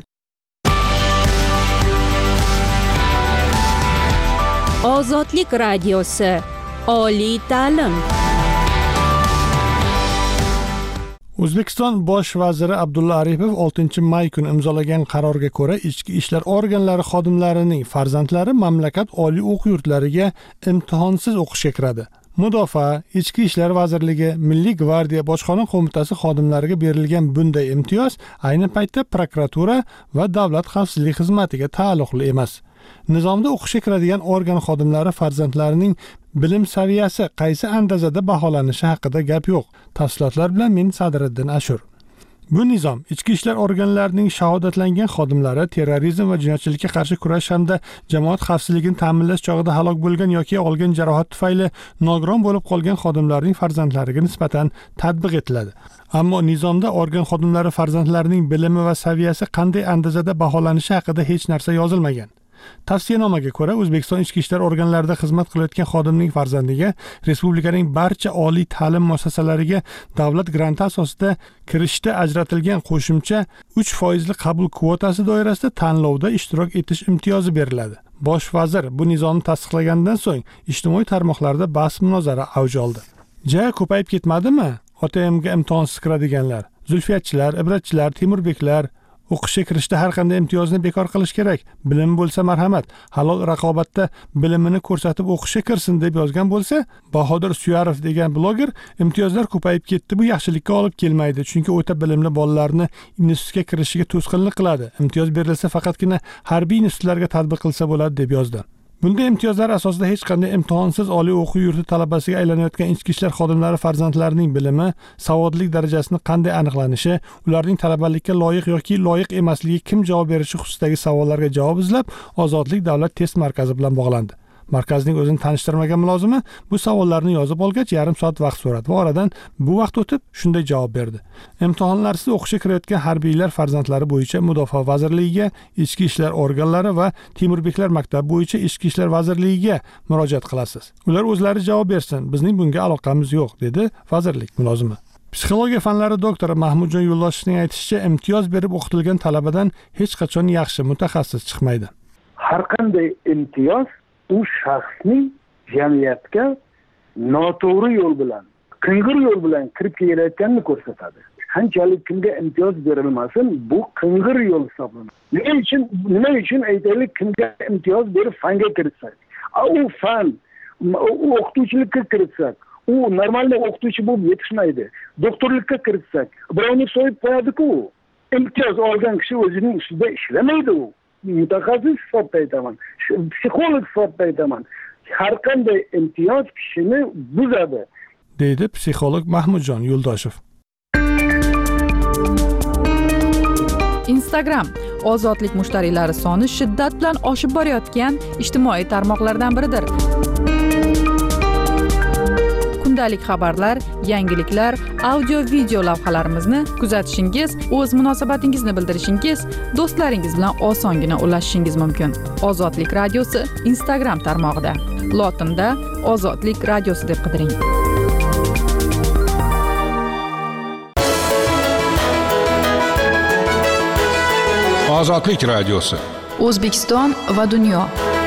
Ozodlik radiosi. Oliy ta'lim. O'zbekiston bosh vaziri Abdulla Aripov oltinchi may kuni imzolagan qarorga ko'ra ichki ishlar organlari xodimlarining farzandlari mamlakat oliy o'quv yurtlariga imtihonsiz o'qishga kiradi. Mudofaa, Ichki ishlar vazirligi, Milliy gvardiya bojxona qo'mitasi xodimlariga berilgan bunday imtiyoz ayni paytda prokuratura va davlat xavfsizlik xizmatiga taalluqli emas. Nizomda o'qishga kiradigan organ xodimlari farzandlarining bilim saviyasi qaysi andazada baholanishi haqida gap yo'q. Tafsilotlar bilan men Sadriddin Ashur. Bu nizom ichki ishlar organlarining shahodatlangan xodimlari terrorizm va jinoyatchilikka qarshi kurash hamda jamoat xavfsizligini ta'minlash chog'ida halok bo'lgan yoki olgan jarohat tufayli nogiron bo'lib qolgan xodimlarning farzandlariga nisbatan tatbiq etiladi. Ammo nizomda organ xodimlari farzandlarining bilimi va saviyasi qanday andazada baholanishi haqida hech narsa yozilmagan. Tavsiyanomaga ko'ra, O'zbekiston ichki ishlar organlarida xizmat qilayotgan xodimning farzandiga respublikaning barcha oliy ta'lim muassasalariga davlat granti asosida kirishda ajratilgan qo'shimcha uch foizli qabul kvotasi doirasida tanlovda ishtirok etish imtiyozi beriladi. Bosh vazir bu nizomni tasdiqlagandan so'ng ijtimoiy tarmoqlarda bahs munozara avj oldi. Ja ko'payib ketmadimi? O T M'ga imtihonsiz kiradiganlar, zulfiyatchilar, ibratchilar, temurbeklar o'qishga kirishda har qanday imtiyozni bekor qilish kerak. Bilim bo'lsa marhamat, halol raqobatda bilimini ko'rsatib o'qishga kirsin deb yozgan bo'lsa, Bahodir Suyarov degan bloger imtiyozlar ko'payib ketdi, bu yaxshilikka olib kelmaydi, chunki o'ta bilimli bolalarni institutga kirishiga to'sqinlik qiladi. Imtiyoz berilsa faqatgina harbiy institutlarga tatbiq qilsa bo'ladi deb yozdi. Bunday imtiyozlar asosida hech qanday imtihonsiz oliy o'quv yurti talabasiga aylanayotgan ichki ishlar xodimlari farzandlarining bilimi, savodlik darajasini qanday aniqlanishi, ularning talabalikka loyiq yoki loyiq emasligi kim javob berishi xususidagi savollarga javob izlab, Ozodlik davlat test markazi bilan bog'landi. Markazning o'zini tanishtirmagan mulozimi bu savollarni yozib olgach yarim soat vaqt so'radi va oradan bu vaqt o'tib shunday javob berdi. Imtihonlarsiz o'qishga kirayotgan harbiylar farzandlari bo'yicha Mudofaa vazirligiga, Ichki ishlar organlari va Temurbeklar maktabi bo'yicha Ichki ishlar vazirligiga murojaat qilasiz. Ular o'zlari javob bersin, bizning bunga aloqamiz yo'q, dedi vazirlik mulozimi. Psixologiya fanlari doktori Mahmudjon Yo'ldoshevning aytishicha, imtiyoz berib o'qitilgan talabadan hech qachon yaxshi mutaxassis chiqmaydi. Har qanday imtiyoz u shaxsning jamiyatga noto'g'ri yo'l bilan, qing'ir yo'l bilan kirib kelayotganini ko'rsatadi. Qanchalik kimga imtiyoz berilmasin, bu qing'ir yo'l hisoblanadi. Nima uchun nima uchun aytaylik, kimga imtiyoz berib fanga kiritsak, u fan, u o'qituvchilikka kiritsak, u normalniy o'qituvchi bo'lib yetishmaydi. Doktorlikka kiritsak, birovni so'yib qo'yadi-ku. Imtiyoz olgan kishi o'zining ustida ishlamaydi u. Mutaxassis sifatida aytaman, psixolog sifatida aytaman. Har qanday imtiyoz kishini buzadi, deydi psixolog Mahmudjon Yo'ldoshev. Instagram ozodlik mushtariylari soni shiddat bilan oshib borayotgan ijtimoiy tarmoqlardan biridir. Kundalik xabarlar, yangiliklar, audio video lavhalarimizni kuzatishingiz, o'z munosabatingizni bildirishingiz, do'stlaringiz bilan osongina ulashishingiz mumkin. Ozodlik radiosi Instagram tarmog'ida. Lotinda Ozodlik radiosi deb qidiring. Ozodlik radiosi. O'zbekiston va dunyo.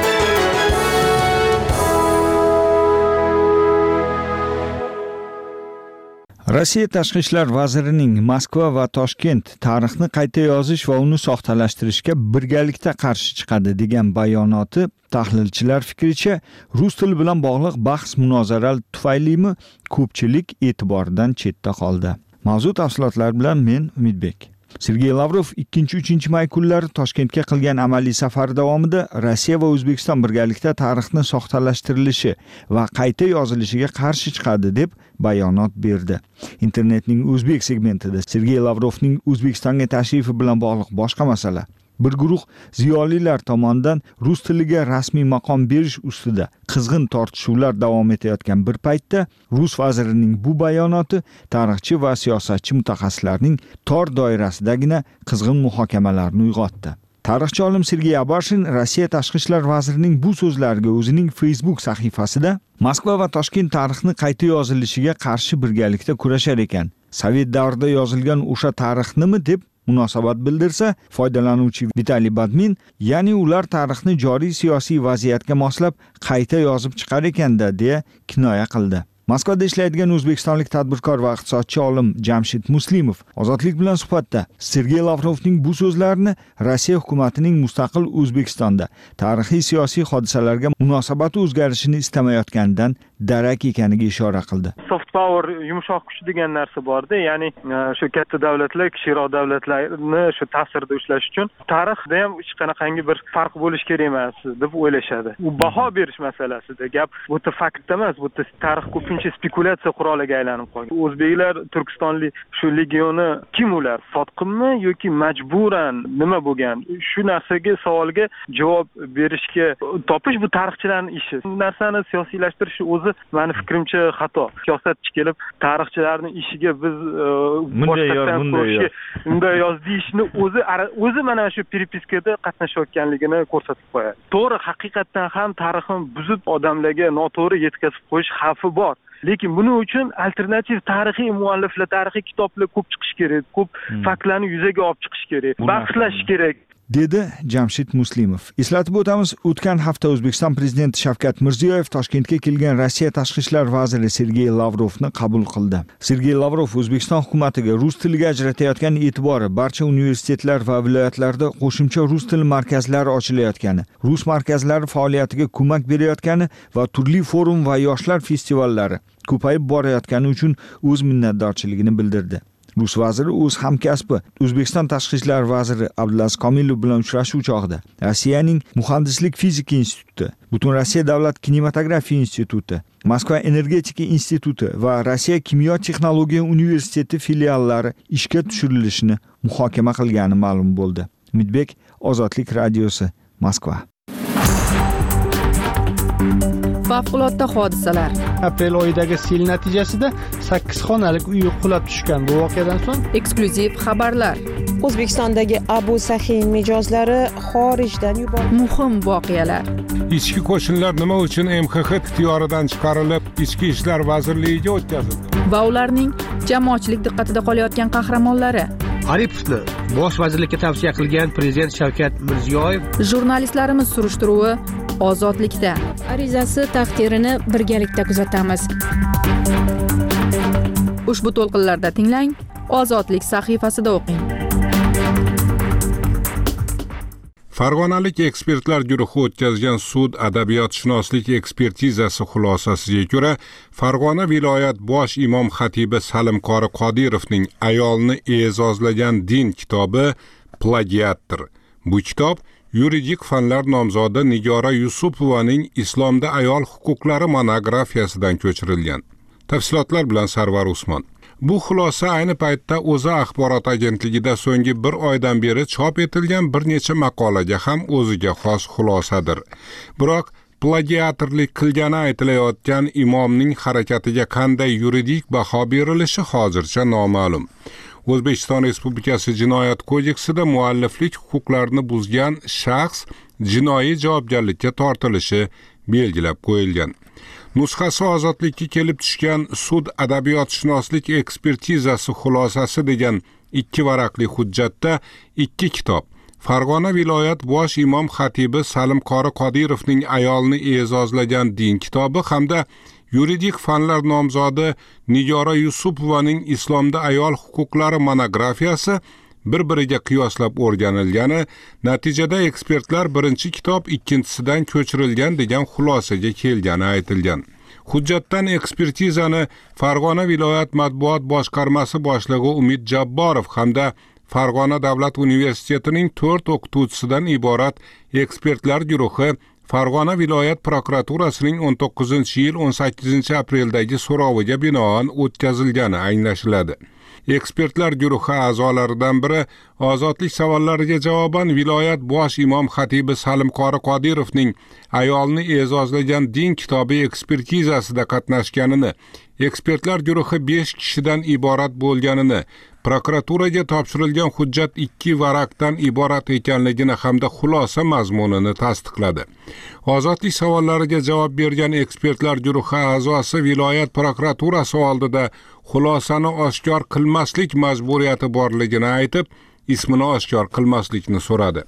Rossiya tashqi ishlar vazirining Moskva va Toshkent tarixni qayta yozish va uni soxtalashtirishga birgalikda qarshi chiqadi degan bayonoti tahlilchilar fikricha rus tili bilan bog'liq bahs munozaralar tufaylimi ko'pchilik e'tiboridan chetda qoldi. Mavzu tafsilotlari bilan men Umidbek. Sergey Lavrov ikkinchi uchinchi may kunlari Toshkentga qilgan amaliy safari davomida Rossiya va O'zbekiston birgalikda tarixni soxtalashtirilishi va qayta yozilishiga qarshi chiqadi deb bayonot berdi. Internetning o'zbek segmentida Sergey Lavrovning O'zbekistonga tashrifi bilan bog'liq boshqa masala. Bir guruh ziyolilar tomonidan rus tiliga rasmiy maqom berish ustida qizg'in tortishuvlar davom etayotgan bir paytda rus vazirining bu bayonoti tarixchi va siyosatchi mutaxassislarning tor doirasidagina qizg'in muhokamalarni uyg'otdi. Tarixchi olim Sergey Abashin Rossiya tashqi ishlar vazirining bu so'zlariga o'zining Facebook sahifasida Moskva va Toshkent tarixni qayta yozilishiga qarshi birgalikda kurashar ekan. Sovet davrida yozilgan o'sha tarixnimi deb munosabat bildirsa, foydalanuvchi Vitaliy Badmin, ya'ni ular tarixni joriy siyosiy vaziyatga moslab qayta yozib chiqar ekanda deya kinoya qildi. Moskvada ishlaydigan o'zbekistonlik tadbirkor va iqtisodchi olim Jamshid Muslimov Ozodlik bilan suhbatda Sergey Lavrovning bu so'zlarini Rossiya hukumatining mustaqil O'zbekistonda tarixiy siyosiy hodisalarga munosabati o'zgarishini istamayotganidan darak ekaniga ishora qildi. Soft power, yumshoq kuch degan narsa borda, ya'ni shu katta davlatlar, kichikroq davlatlarni shu ta'sirda ushlash uchun tarixda ham hech qanaqangi bir farq bo'lish kerak emas deb o'ylashadi. U baho berish masalasida gap bu faktda emas, bu tarix ko'pincha spekulyatsiya quroliga aylanib qolgan. O'zbeklar Turkistonlik shu legioni kim ular? Sotqinmi yoki majburan nima bo'lgan? Shu narsaga savolga javob berishga topish bu tarixchilarning ishi. Bu narsani siyosiylashtirish o'zi meni fikrimcha xato. Siyosatchi kelib tarixchilarning ishiga biz boshqacha ko'rishga unday yoz deyishni o'zi o'zi mana shu peripiskada qatnashayotganligini ko'rsatib qo'yadi. To'g'ri, haqiqatan ham tarixni buzib odamlarga noto'g'ri yetkazib qo'yish xavfi bor. Lekin buning uchun alternativ tarixiy mualliflar, tarixiy kitoblar ko'p chiqish kerak, ko'p faktlarni yuzaga olib chiqish kerak, bahslash kerak. dedi Jamshid Muslimov. Eslatib o'tamiz, o'tgan hafta O'zbekiston prezidenti Shavkat Mirziyoyev Toshkentga kelgan Rossiya tashqi ishlar vaziri Sergey Lavrovni qabul qildi. Sergey Lavrov O'zbekiston hukumatiga rus tiliga ajratayotgan e'tibori barcha universitetlar va viloyatlarda qo'shimcha rus tili markazlari ochilayotgani, rus markazlari faoliyatiga ko'mak berayotgani va turli forum va yoshlar festivallari ko'payib borayotgani uchun o'z minnatdorchiligini bildirdi. Rus vaziri o'z hamkasbi O'zbekiston tashqi ishlar vaziri Abdulaziz Komilov bilan uchrashuv chog'ida Rossiyaning Muhandislik fizika instituti, Butun Rossiya davlat kinematografiya instituti, Moskva energetika instituti va Rossiya kimyo texnologiya universiteti filiallari ishga tushirilishini muhokama qilgani ma'lum bo'ldi. Umidbek, Ozodlik radiosi, Moskva. Favqulodda hodisalar. Aprel oyidagi sel natijasida sakkiz xonalik uy qulab tushgan. Bu voqeadan so'ng eksklyuziv xabarlar. O'zbekistondagi Abu Sahin mijozlari xorijdan yuborildi. Muhim voqealar. Ichki qo'shinlar nima uchun M X X ixtiyoridan chiqarilib, Ichki ishlar vazirligiga o'tkazildi? Va ularning jamoatchilik diqqatida qolayotgan qahramonlari. Aripovni bosh vazirlikka tavsiya qilgan prezident Shavkat Mirziyoyev. Jurnalistlarimiz surishtiruvi Ozodlikda. Arizasi taqdirini birgalikda kuzatamiz. Ushbu to'lqinlarda tinglang, Ozodlik sahifasida o'qing. Farg'onalik ekspertlar guruhi o'tkazgan sud adabiyotshunoslik ekspertizasi xulosasiga ko'ra, Farg'ona viloyat bosh imom xatibi Salim Qori Qodirovning ayolni e'zozlagan din kitobi plagiatdir. Bu kitob yuridik fanlar nomzodi Nigora Yusupovaning Islomda ayol huquqlari monografiyasidan ko'chirilgan. Tafsilotlar bilan Sarvar Usmon. Bu xulosa ayni paytda O'zA axborot agentligida so'nggi bir oydan beri chop etilgan bir necha maqolaga ham o'ziga xos xulosadir. Biroq plagiatorlik qilgani aytilayotgan imomning harakatiga qanday yuridik baho berilishi hozircha noma'lum. O'zbekiston Respublikasi Jinoyat kodeksida mualliflik huquqlarini buzgan shaxs jinoiy javobgarlikka tortilishi belgilab qo'yilgan. Nusxasi Ozodlikka kelib tushgan sud adabiyotshunoslik ekspertizasi xulosasi degan ikki varaqli hujjatda ikki kitob, Farg'ona viloyat bosh imom xatibi Salim Qori Qodirovning ayolni e'zozlagan din kitobi hamda yuridik fanlar nomzodi Nigora Yusupovaning Islomda ayol huquqlari monografiyasi bir-biriga qiyoslab o'rganilgani, natijada ekspertlar birinchi kitob ikkinchisidan ko'chirilgan degan xulosaga kelgani aytilgan. Hujjatdan ekspertizani Farg'ona viloyat matbuot boshqarmasi boshlig'i Umid Jabborov hamda Farg'ona davlat universitetining to'rt o'qituvchisidan iborat ekspertlar guruhi Farg'ona viloyat prokuraturasining o'n to'qqizinchi yil o'n sakkizinchi apreldagi so'roviga binoan o'tkazilgani anglashiladi. Ekspertlar guruhi a'zolaridan biri Ozodlik savollariga javoban viloyat bosh imom xatibi Salim Qori Qodirovning ayolni e'zozlagan din kitobi ekspertizasida qatnashganini, ekspertlar guruhi besh kishidan iborat bo'lganini, prokuraturaga topshirilgan hujjat ikki varaqdan iborat ekanligini hamda xulosa mazmunini tasdiqladi. Ozodlik savollariga javob bergan ekspertlar guruhi a'zosi viloyat prokuraturasi oldida xulosani oshkor qilmaslik majburiyati borligini aytib, ismini oshkor qilmaslikni so'radi.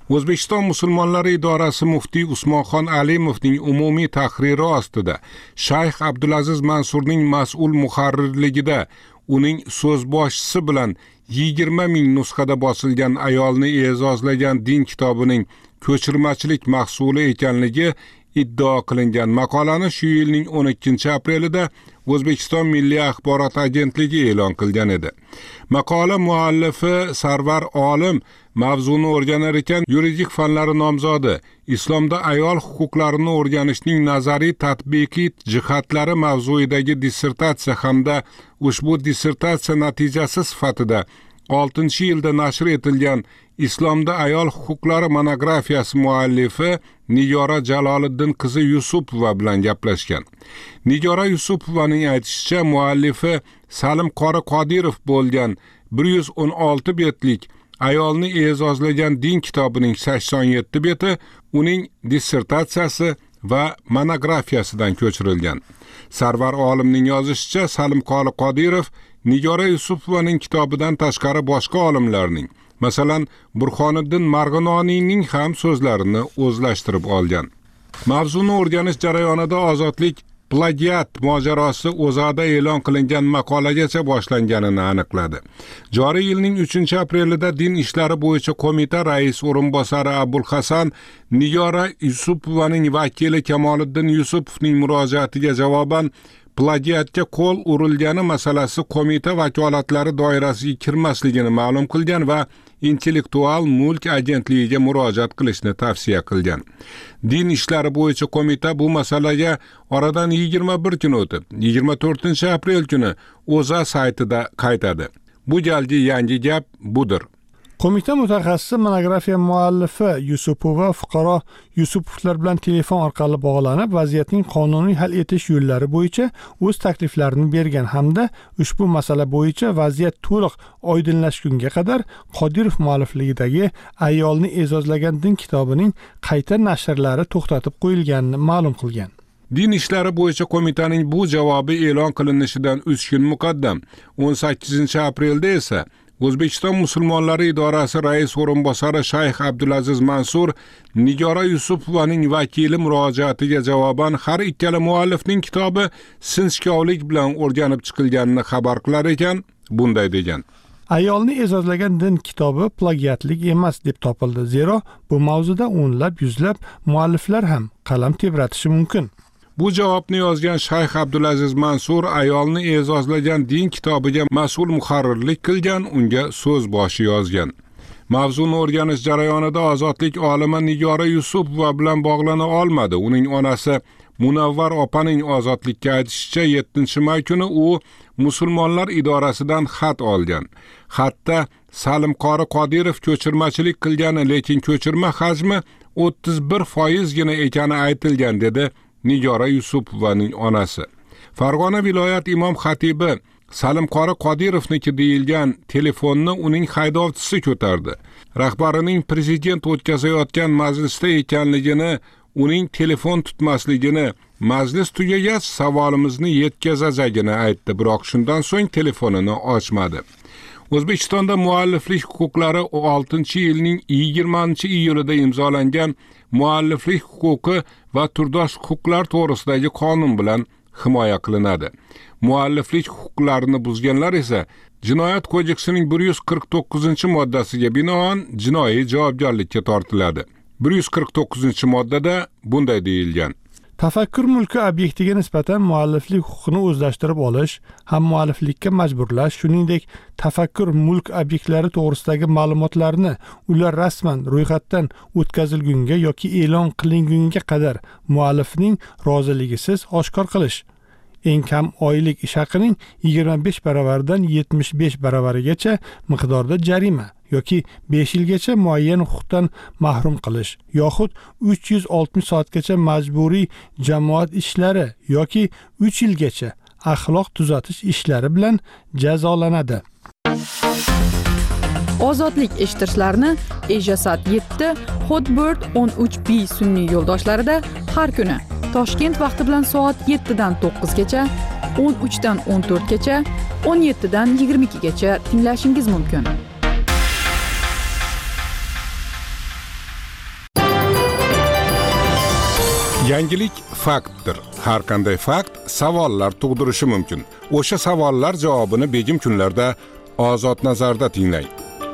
O'zbekiston musulmonlari idorasi muftiy Usmonxon Alimovning umumiy tahriri ostida Shayx Abdulaziz Mansurning mas'ul muharrirligida uning so'zboshchisi bilan yigirma ming nusxada bosilgan ayolni e'zozlagan din kitobining ko'chirmachilik mahsuli ekanligi iddao qilingan maqolani shu yilning o'n ikkinchi aprelida O'zbekiston Milliy axborot agentligi e'lon qilgan edi. Maqola muallifi Sarvar Olim mavzuni o'rganar ekan, yuridik fanlari nomzodi Islomda ayol huquqlarini o'rganishning nazariy tatbiqiy jihatlari mavzuidagi dissertatsiya hamda ushbu dissertatsiya natijasi sifatida oltinchi yilda nashr etilgan Islomda ayol huquqlari monografiyasi muallifi Nigora Jaloliddin qizi Yusupova bilan gaplashgan. Nigora Yusupovaning aytishicha, muallifi Salim Qori Qodirov bo'lgan bir yuz o'n olti betlik ayolni e'zozlagan din kitobining sakson yetti beti uning dissertatsiyasi va monografiyasidan ko'chirilgan. Sarvar Olimning yozishicha, Salim Qori Qodirov Nigora Yusupovaning kitobidan tashqari boshqa olimlarning, masalan, Burxoniddin Marg'inoniyning ham so'zlarini o'zlashtirib olgan. Mavzuni o'rganish jarayonida ozodlik plagiat mojarosi o'zada e'lon qilingan maqolagacha boshlanganini aniqladi. Joriy yilning uchinchi aprelida Din ishlari bo'yicha qo'mita rais o'rinbosari Abul Hasan Nigora Yusupovaning vakili Kamoliddin Yusupovning murojaatiga javoban plagiatga qo'l urilgani masalasi qo'mita vakolatlari doirasiga kirmasligini ma'lum qilgan va intellektual mulk agentligiga murojaat qilishni tavsiya qilgan. Din ishlari bo'yicha qo'mita bu masalaga oradan yigirma bir kun o'tib, yigirma to'rtinchi aprel kuni O'zA saytida qaytadi. Bu galgi yangi gap budir. Qo'mita mutaxassisi monografiya muallifi Yusupova fuqaro Yusupovlar bilan telefon orqali bog'lanib, vaziyatning qonuniy hal etish yo'llari bo'yicha o'z takliflarini bergan hamda ushbu masala bo'yicha vaziyat to'liq oydinlashgunga qadar Qodirov muallifligidagi ayolni e'zozlagan din kitobining qayta nashrlari to'xtatib qo'yilganini ma'lum qilgan. Din ishlari bo'yicha qo'mitaning bu javobi e'lon qilinishidan uch kun muqaddam o'n sakkizinchi aprelda esa O'zbekiston musulmonlari idorasi rais o'rinbosari Shayx Abdulaziz Mansur Nigora Yusupovaning vakili murojaatiga javoban har ikkala muallifning kitobi sinchkovlik bilan o'rganib chiqilganini xabar qilar ekan, bunday degan: Ayolni e'zozlagan din kitobi plagiatlik emas deb topildi, zero bu mavzuda o'nlab, yuzlab mualliflar ham qalam tebratishi mumkin. Bu javobni yozgan Shayx Abdulaziz Mansur ayolni e'zozlagan din kitobiga mas'ul muharrirlik qilgan, unga so'z boshi yozgan. Mavzuni o'rganish jarayonida ozodlik olimi Nigora Yusupova bilan bog'lana olmadi. Uning onasi Munavvar opaning ozodlikka aytishicha, yettinchi may kuni u musulmonlar idorasidan xat olgan. Xatda Salim Qori Qodirov ko'chirmachilik qilgani, lekin ko'chirma hajmi o'ttiz bir foiz gina ekani aytilgan, dedi Nigora Yusupovaning onasi. Farg'ona viloyat imom xatibi Salim Qori Qodirovniki deyilgan telefonni uning haydovchisi ko'tardi. Rahbarining prezident o'tkazayotgan majlisda ekanligini, uning telefon tutmasligini, majlis tugagach savolimizni yetkazajagini aytdi, biroq shundan so'ng telefonini ochmadi. O'zbekistonda mualliflik huquqlari oltinchi yilning yigirmanchi iyulida imzolangan mualliflik huquqi va turdosh huquqlar to'g'risidagi qonun bilan himoya qilinadi. Mualliflik huquqlarini buzganlar esa Jinoyat kodeksining bir yuz qirq to'qqizinchi moddasiga binoan jinoiy javobgarlikka tortiladi. bir yuz qirq to'qqizinchi moddada bunday deyilgan: Tafakkur mulki obyektiga nisbatan mualliflik huquqini o'zlashtirib olish, ham mualliflikka majburlash, shuningdek tafakkur mulk obyektlari to'g'risidagi ma'lumotlarni ular rasman ro'yxatdan o'tkazilgunga yoki e'lon qilingunga qadar muallifning roziligisiz oshkor qilish. Eng kam oylik ish haqining yigirma besh baravaridan yetmish besh baravarigacha miqdorda jarima yoki besh yilgacha muayyan huquqdan mahrum qilish yoxud uch yuz oltmish soatgacha majburiy jamoat ishlari yoki uch yilgacha axloq tuzatish ishlari bilan jazolanadi. Ozodlik eshittirishlarni Ejasat yetti, Hotbird o'n uch B sun'iy yo'ldoshlarida har kuni Toshkent vaqti bilan soat yettidan to'qqizgacha, o'n uchdan o'n to'rtgacha, o'n yettidan yigirma ikkigacha tinglashingiz mumkin. Yangilik faktdir. Har qanday fakt savollar tug'dirishi mumkin. O'sha savollar javobini begim kunlarda Ozod nazarda tinglang.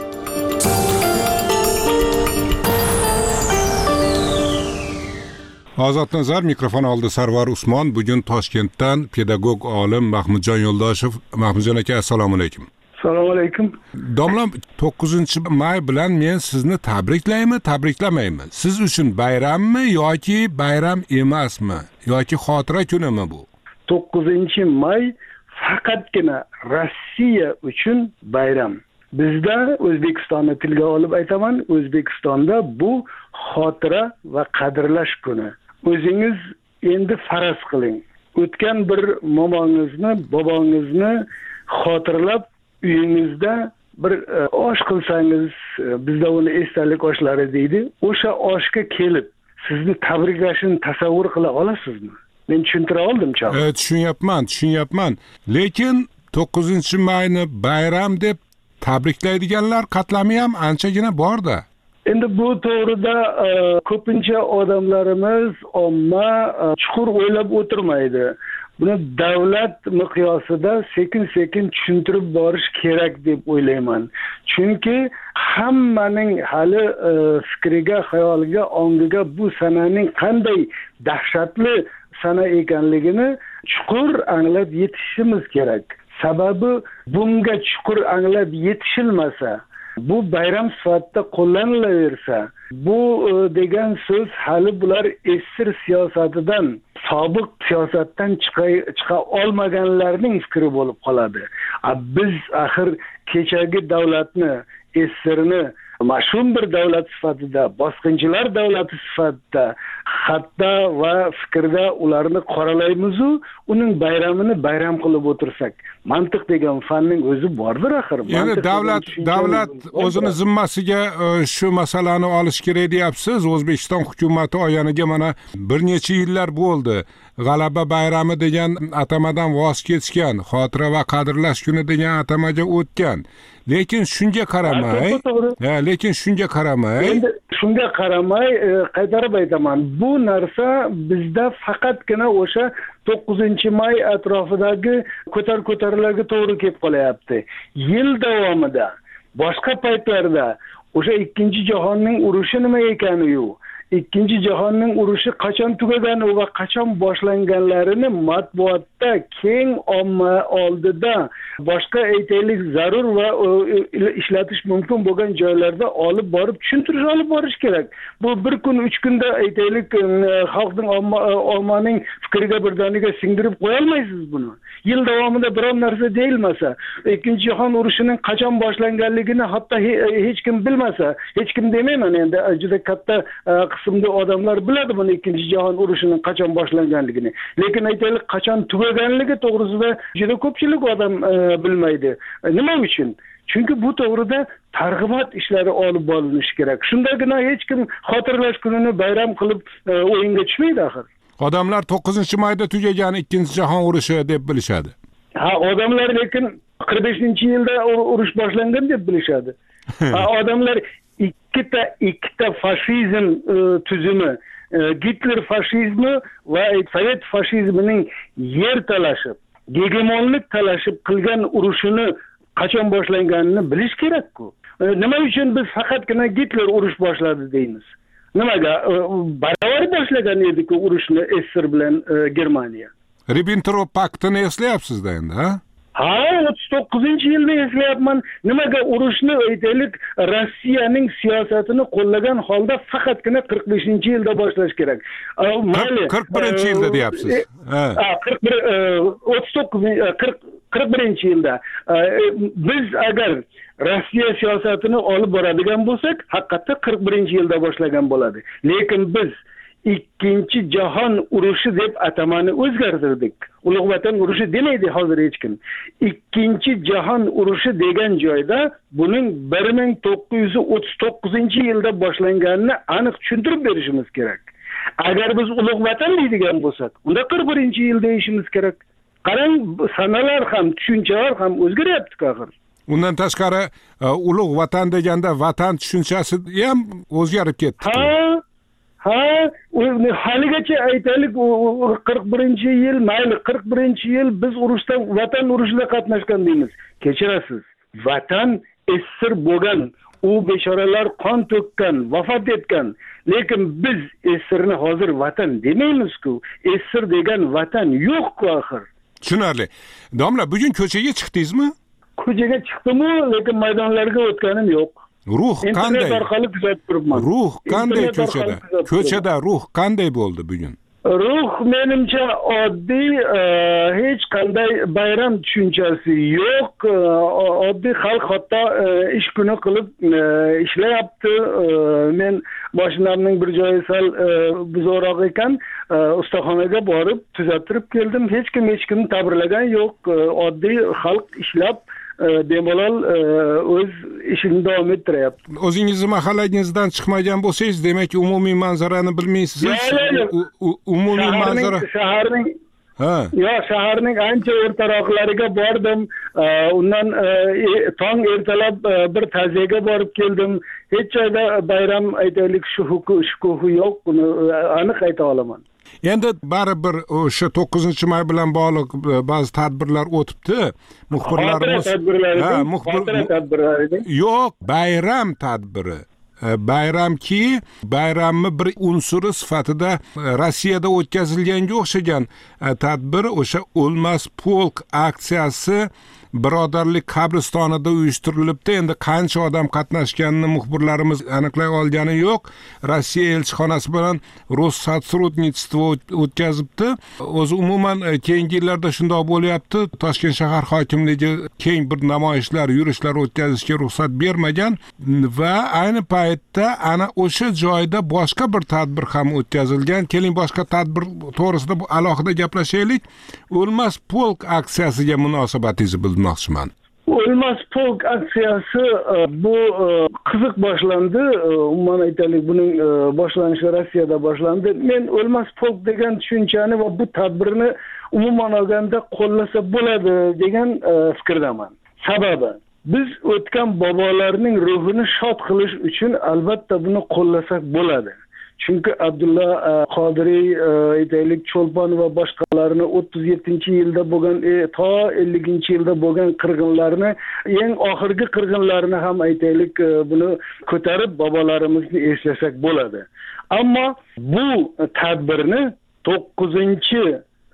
Ozod nazar mikrofon oldi Sarvar Usmon. Bugun Toshkentdan pedagog olim Mahmudjon Yo'ldoshev. Mahmudjon aka, assalomu alaykum. Assalomu alaykum. Domlam, to'qqizinchi may bilan men sizni tabriklaymi, tabriklamaymi? Siz uchun bayrammi yoki bayram emasmi? Yoki xotira kunimi bu? to'qqizinchi may faqatgina Rossiya uchun bayram. Bizda O'zbekistonni tilga olib aytaman, O'zbekistonda bu xotira va qadrlash kuni. O'zingiz endi faraz qiling. O'tgan bir momongizni, bobongizni xotirlab uyingizda bir osh qilsangiz, bizda uni esdalik oshlari deydi. O'sha oshga kelib sizni tabriklashini tasavvur qila olasizmi? Men tushuntira oldimcha. Evet, tushunyapman, tushunyapman. Lekin to'qqizinchi mayni bayram deb tabriklaydiganlar qatlami ham anchagina bor-da. Endi bu to'g'rida ko'pincha odamlarimiz omma chuqur o'ylab o'tirmaydi. Buni davlat miqyosida sekin-sekin tushuntirib borish kerak deb o'ylayman. Chunki hammaning hali fikriga, xayoliga, ongiga bu sananing qanday dahshatli sana ekanligini chuqur anglab yetishimiz kerak. Sababi bunga chuqur anglab yetishilmasa, bu bayram sifatida qo'llanilaversa, bu degan so'z hali bular esir siyosatidan, sobiq siyosatdan chiqa chiqa olmaganlarning fikri bo'lib qoladi. Biz axir kechagi davlatni, esirni mash'um bir davlat sifatida, bosqinchilar davlati sifatida xatda va fikrda ularni qoralaymiz-u, uning bayramini bayram qilib o'tirsak, mantiq degan fanning o'zi bordir axir. Ya'ni davlat davlat o'zini zimmasiga shu masalani olish kerak deyapsiz. O'zbekiston hukumati oyaniga mana bir necha yillar bo'ldi. G'alaba bayrami degan atamadan voz kechgan, xotira va qadrlash kuni degan atamaga o'tgan. Lekin shunga qaramay, ha, lekin shunga qaramay, endi shunga qaramay qaytarib aytaman, bu narsa bizda faqatgina o'sha to'qqizinchi may atrofidagi ko'tar-ko'tarlarga to'g'ri kelib qolyapti. Yil davomida, boshqa paytlarda o'sha ikkinchi jahonning urushi nima ekani-yu, ikkinchi jahonning urushi qachon tugagani va qachon boshlanganlarini matbuotda keng omma oldida, boshqa aytaylik zarur va ishlatish mumkin bo'lgan joylarda olib borib tushuntirish olib borish kerak. Bu bir kun, uch kunda aytaylik xalqning omma ommaning fikriga birdaniga singdirib qo'ya olmaysiz buni. Yil davomida biror narsa deyilmasa, ikkinchi jahon urushining qachon boshlanganligini hatto hech kim bilmasa, hech kim demayman, endi juda katta qismda odamlar biladi buni, ikkinchi jahon urushining qachon boshlanganligini. Lekin aytaylik qachon tugaganligi to'g'risida juda ko'pchilik odam bilmaydi. Nima uchun? Chunki bu to'g'rida targ'ibot ishlari olib borilishi kerak. Shundagina hech kim xotirlash kunini bayram qilib o'yinga tushmaydi axir. Odamlar to'qqizinchi mayda tugagan ikkinchi jahon urushi deb bilishadi. Ha, odamlar lekin qirq beshinchi yilda urush boshlangan deb bilishadi. Ha, odamlar ikkita ikkita fashizm tuzumi, Hitler fashizmi va Sovet fashizmining yer talashib, gegemonlik talashib qilgan urushini qachon boshlanganini bilish kerak-ku. Nima uchun biz faqatgina Hitler urush boshladi deymiz? Nimaga? Baravar boshlagan edi-ku urushni Esser bilan Germaniya. Ribbentrop paktini eslayapsiz-da endi, ha? Ha, o'ttiz to'qqizinchi yilda eslayapman. Nimaga urushni aytaylik Rossiyaning siyosatini qo'llagan holda faqatgina qirq beshinchi yilda boshlash kerak. Mayli, qirq birinchi yilda deyapsiz. Ha, qirq bir o'ttiz to'qqiz qirq birinchi yilda biz agar Rossiya siyosatini olib boradigan bo'lsak, haqiqatda qirq birinchi yilda boshlagan bo'ladi. Lekin biz ikkinchi jahon urushi deb atamani o'zgartirdik. Ulug' Vatan urushi demaydi hozir hech kim. Ikkinchi jahon urushi degan joyda buning bir ming to'qqiz yuz o'ttiz to'qqizinchi yilda boshlanganini aniq tushuntirib berishimiz kerak. Agar biz Ulug' Vatan deydigan bo'lsak, unda qirq birinchi yil deyishimiz kerak. Qarang, sanalar ham, tushunchalar ham o'zgaryapti axir. Undan tashqari Ulug' Vatan deganda vatan tushunchasi ham o'zgarib ketdi. Ha, ha haligacha aytaylik qirq birinchi yil mayli qirq birinchi yil biz urushda vatan urushida qatnashgan deymiz. Kechirasiz, vatan esir bo'lgan, u beshoralar qon to'kkan, vafot etgan. Lekin biz esirni hozir vatan demaymiz-ku. Esir degan vatan yo'q-ku axir. Tushunarli. Domla, bugun ko'chaga chiqdingizmi? Ko'chaga chiqdim-u, lekin maydonlarga o'tganim yo'q. Ruh qanday? Internet orqali kuzatib turibman. Ruh qanday ko'chada? Ko'chada ruh qanday bo'ldi bugun? Ruh menimcha oddiy, hech qanday bayram tushunchasi yo'q. Oddiy xalq hatto ish kuni qilib ishlayapti. Men mashinamning bir joyi sal buzoroq ekan, ustaxonaga borib tuzattirib keldim. Hech kim hech kimni tabriklagan yo'q. Oddiy xalq ishlab bemalol o'z ishini davom ettiryapti. O'zingizni mahallangizdan chiqmagan bo'lsangiz, demak umumiy manzarani bilmaysiz. Umumiy manzara shaharning ha. Yo, shaharning ancha o'rtaroqlariga bordim. Undan tong ertalab bir ta'ziyaga borib keldim. Hech joyda bayram aytaylik shukuhi yo'q, buni aniq ayta olaman. Endi baribir o'sha to'qqizinchi may bilan bog'liq ba'zi tadbirlar o'tibdi. Muxbirlarimiz ha, muxbir tadbirlari. Yo'q, bayram tadbiri. Bayramki, bayramni bir unsuri sifatida Rossiyada o'tkazilganga o'xshagan tadbir o'sha O'lmas polk aksiyasi birodarlik qabristonida uyushtirilibdi. Endi qancha odam qatnashganini muxbirlarimiz aniqlay olgani yo'q. Rossiya elchixonasi bilan Rossotsotrudnitstvo o'tkazibdi. O'zi umuman keyingi yillarda shundoq bo'lyapti. Toshkent shahar hokimligi keng bir namoyishlar, yurishlar o'tkazishga ruxsat bermagan va ayni paytda ana o'sha joyda boshqa bir tadbir ham o'tkazilgan. Keling boshqa tadbir to'g'risida alohida gaplashaylik. O'lmas polk aksiyasiga munosabatingizni bilmoqchiman. O'lmas polk aksiyasi bu qiziq boshlandi. Umuman aytaylik, buning boshlanishi Rossiyada boshlandi. Men O'lmas polk degan tushunchani va bu tadbirni umuman olganda qo'llasa bo'ladi degan fikrdaman. Sababi biz o'tgan bobolarning ruhini shod qilish uchun albatta buni qo'llasak bo'ladi. Chunki Abdulla Qodiriy, aytaylik, Cho'lpon va boshqalarni o'ttiz yettinchi yilda bo'lgan, to ellinchi yilda bo'lgan qirg'inlarni, eng oxirgi qirg'inlarni ham aytaylik, buni ko'tarib bobolarimizni eslasak bo'ladi. Ammo bu tadbirni to'qqizinchi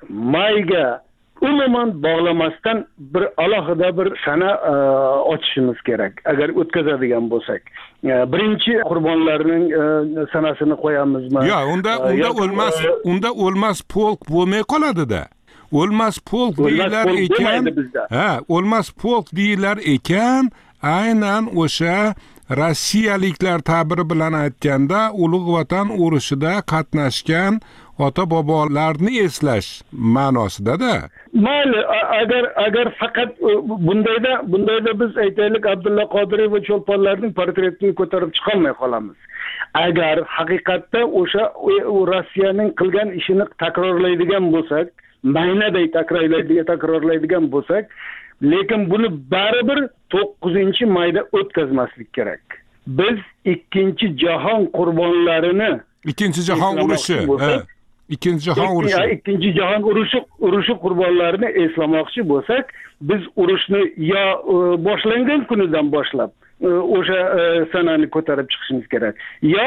mayga umuman bog'lamasdan bir alohida bir sana ochishimiz kerak. Agar o'tkazadigan bo'lsak, birinchi qurbonlarning sanasini qo'yamizmi? Yo'q, unda unda o'lmas, unda o'lmas polk bo'lmay qoladi-da. O'lmas polk deyilar ekan. Ha, o'lmas polk deyilar ekan, aynan o'sha rossiyaliklar ta'biri bilan aytganda ulug' vatan urushida qatnashgan ota bobolarni eslash ma'nosida-da. Mayli, agar agar faqat bundayda bundayda biz aytaylik Abdulla Qodiriy va Cho'lponlarning portretini ko'tarib chiqolmay qolamiz. Agar haqiqatda o'sha Rossiyaning qilgan ishini takrorlaydigan bo'lsak, maynaday takrorlaydigan takrorlaydigan bo'lsak, lekin buni baribir to'qqizinchi mayda o'tkazmaslik kerak. Biz ikkinchi jahon qurbonlarini, ikkinchi jahon urushi, ha, ikkinchi jahon urushi, ikkinchi jahon urushi urushi qurbonlarini eslamoqchi bo'lsak, biz urushni yo boshlangan kunidan boshlab o'sha sanani ko'tarib chiqishimiz kerak. Yo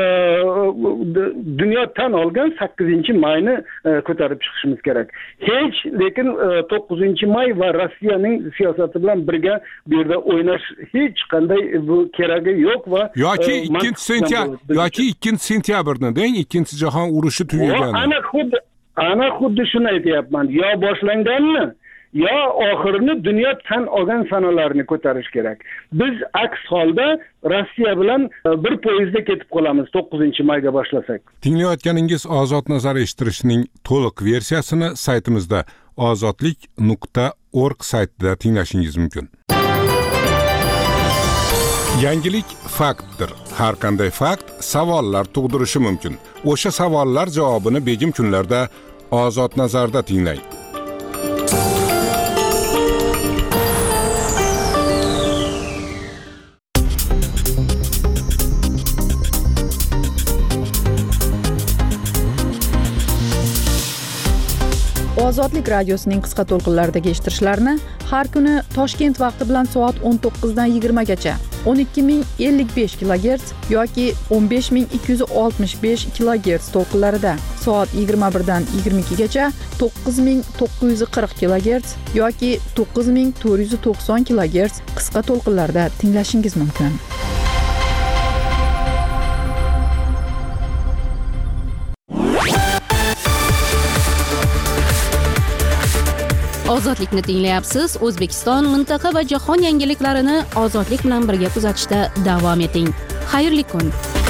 dunyo tan olgan sakkizinchi mayni ko'tarib chiqishimiz kerak. Hech lekin to'qqizinchi may va Rossiyaning siyosati bilan birga bu yerda o'ynash hech qanday bu keragi yo'q va yoki ikkinchi sentyabr yoki ikkinchi sentyabrni deng, ikkinchi jahon urushi tugagan. Ana xuddi ana xuddi shuni aytyapman. Yo boshlanganmi, yo oxirini dunyo tan olgan sanalarni ko'tarish kerak. Biz aks holda Rossiya bilan bir poyezdda ketib qolamiz to'qqizinchi mayga boshlasak. Tinglayotganingiz Ozod nazar eshittirishning to'liq versiyasini saytimizda ozodlik nuqta org saytida tinglashingiz mumkin. Yangilik faktdir. Har qanday fakt savollar tug'dirishi mumkin. O'sha savollar javobini begim kunlarda Ozod nazarda tinglang. Ozodlik radiosining qisqa to'lqinlaridagi eshittirishlarni har kuni Toshkent vaqti bilan soat o'n to'qqizdan yigirmagacha o'n ikki ming ellik besh kilogerts yoki o'n besh ming ikki yuz oltmish besh kilogerts to'lqinlarida, soat yigirma birdan yigirma ikkigacha to'qqiz ming to'qqiz yuz qirq kilogerts yoki to'qqiz ming to'rt yuz to'qson kilogerts qisqa to'lqinlarda tinglashingiz mumkin. Ozodlikni tinglayapsiz. O'zbekiston, mintaqa va jahon yangiliklarini ozodlik bilan birga kuzatishda davom eting. Xayrli kun.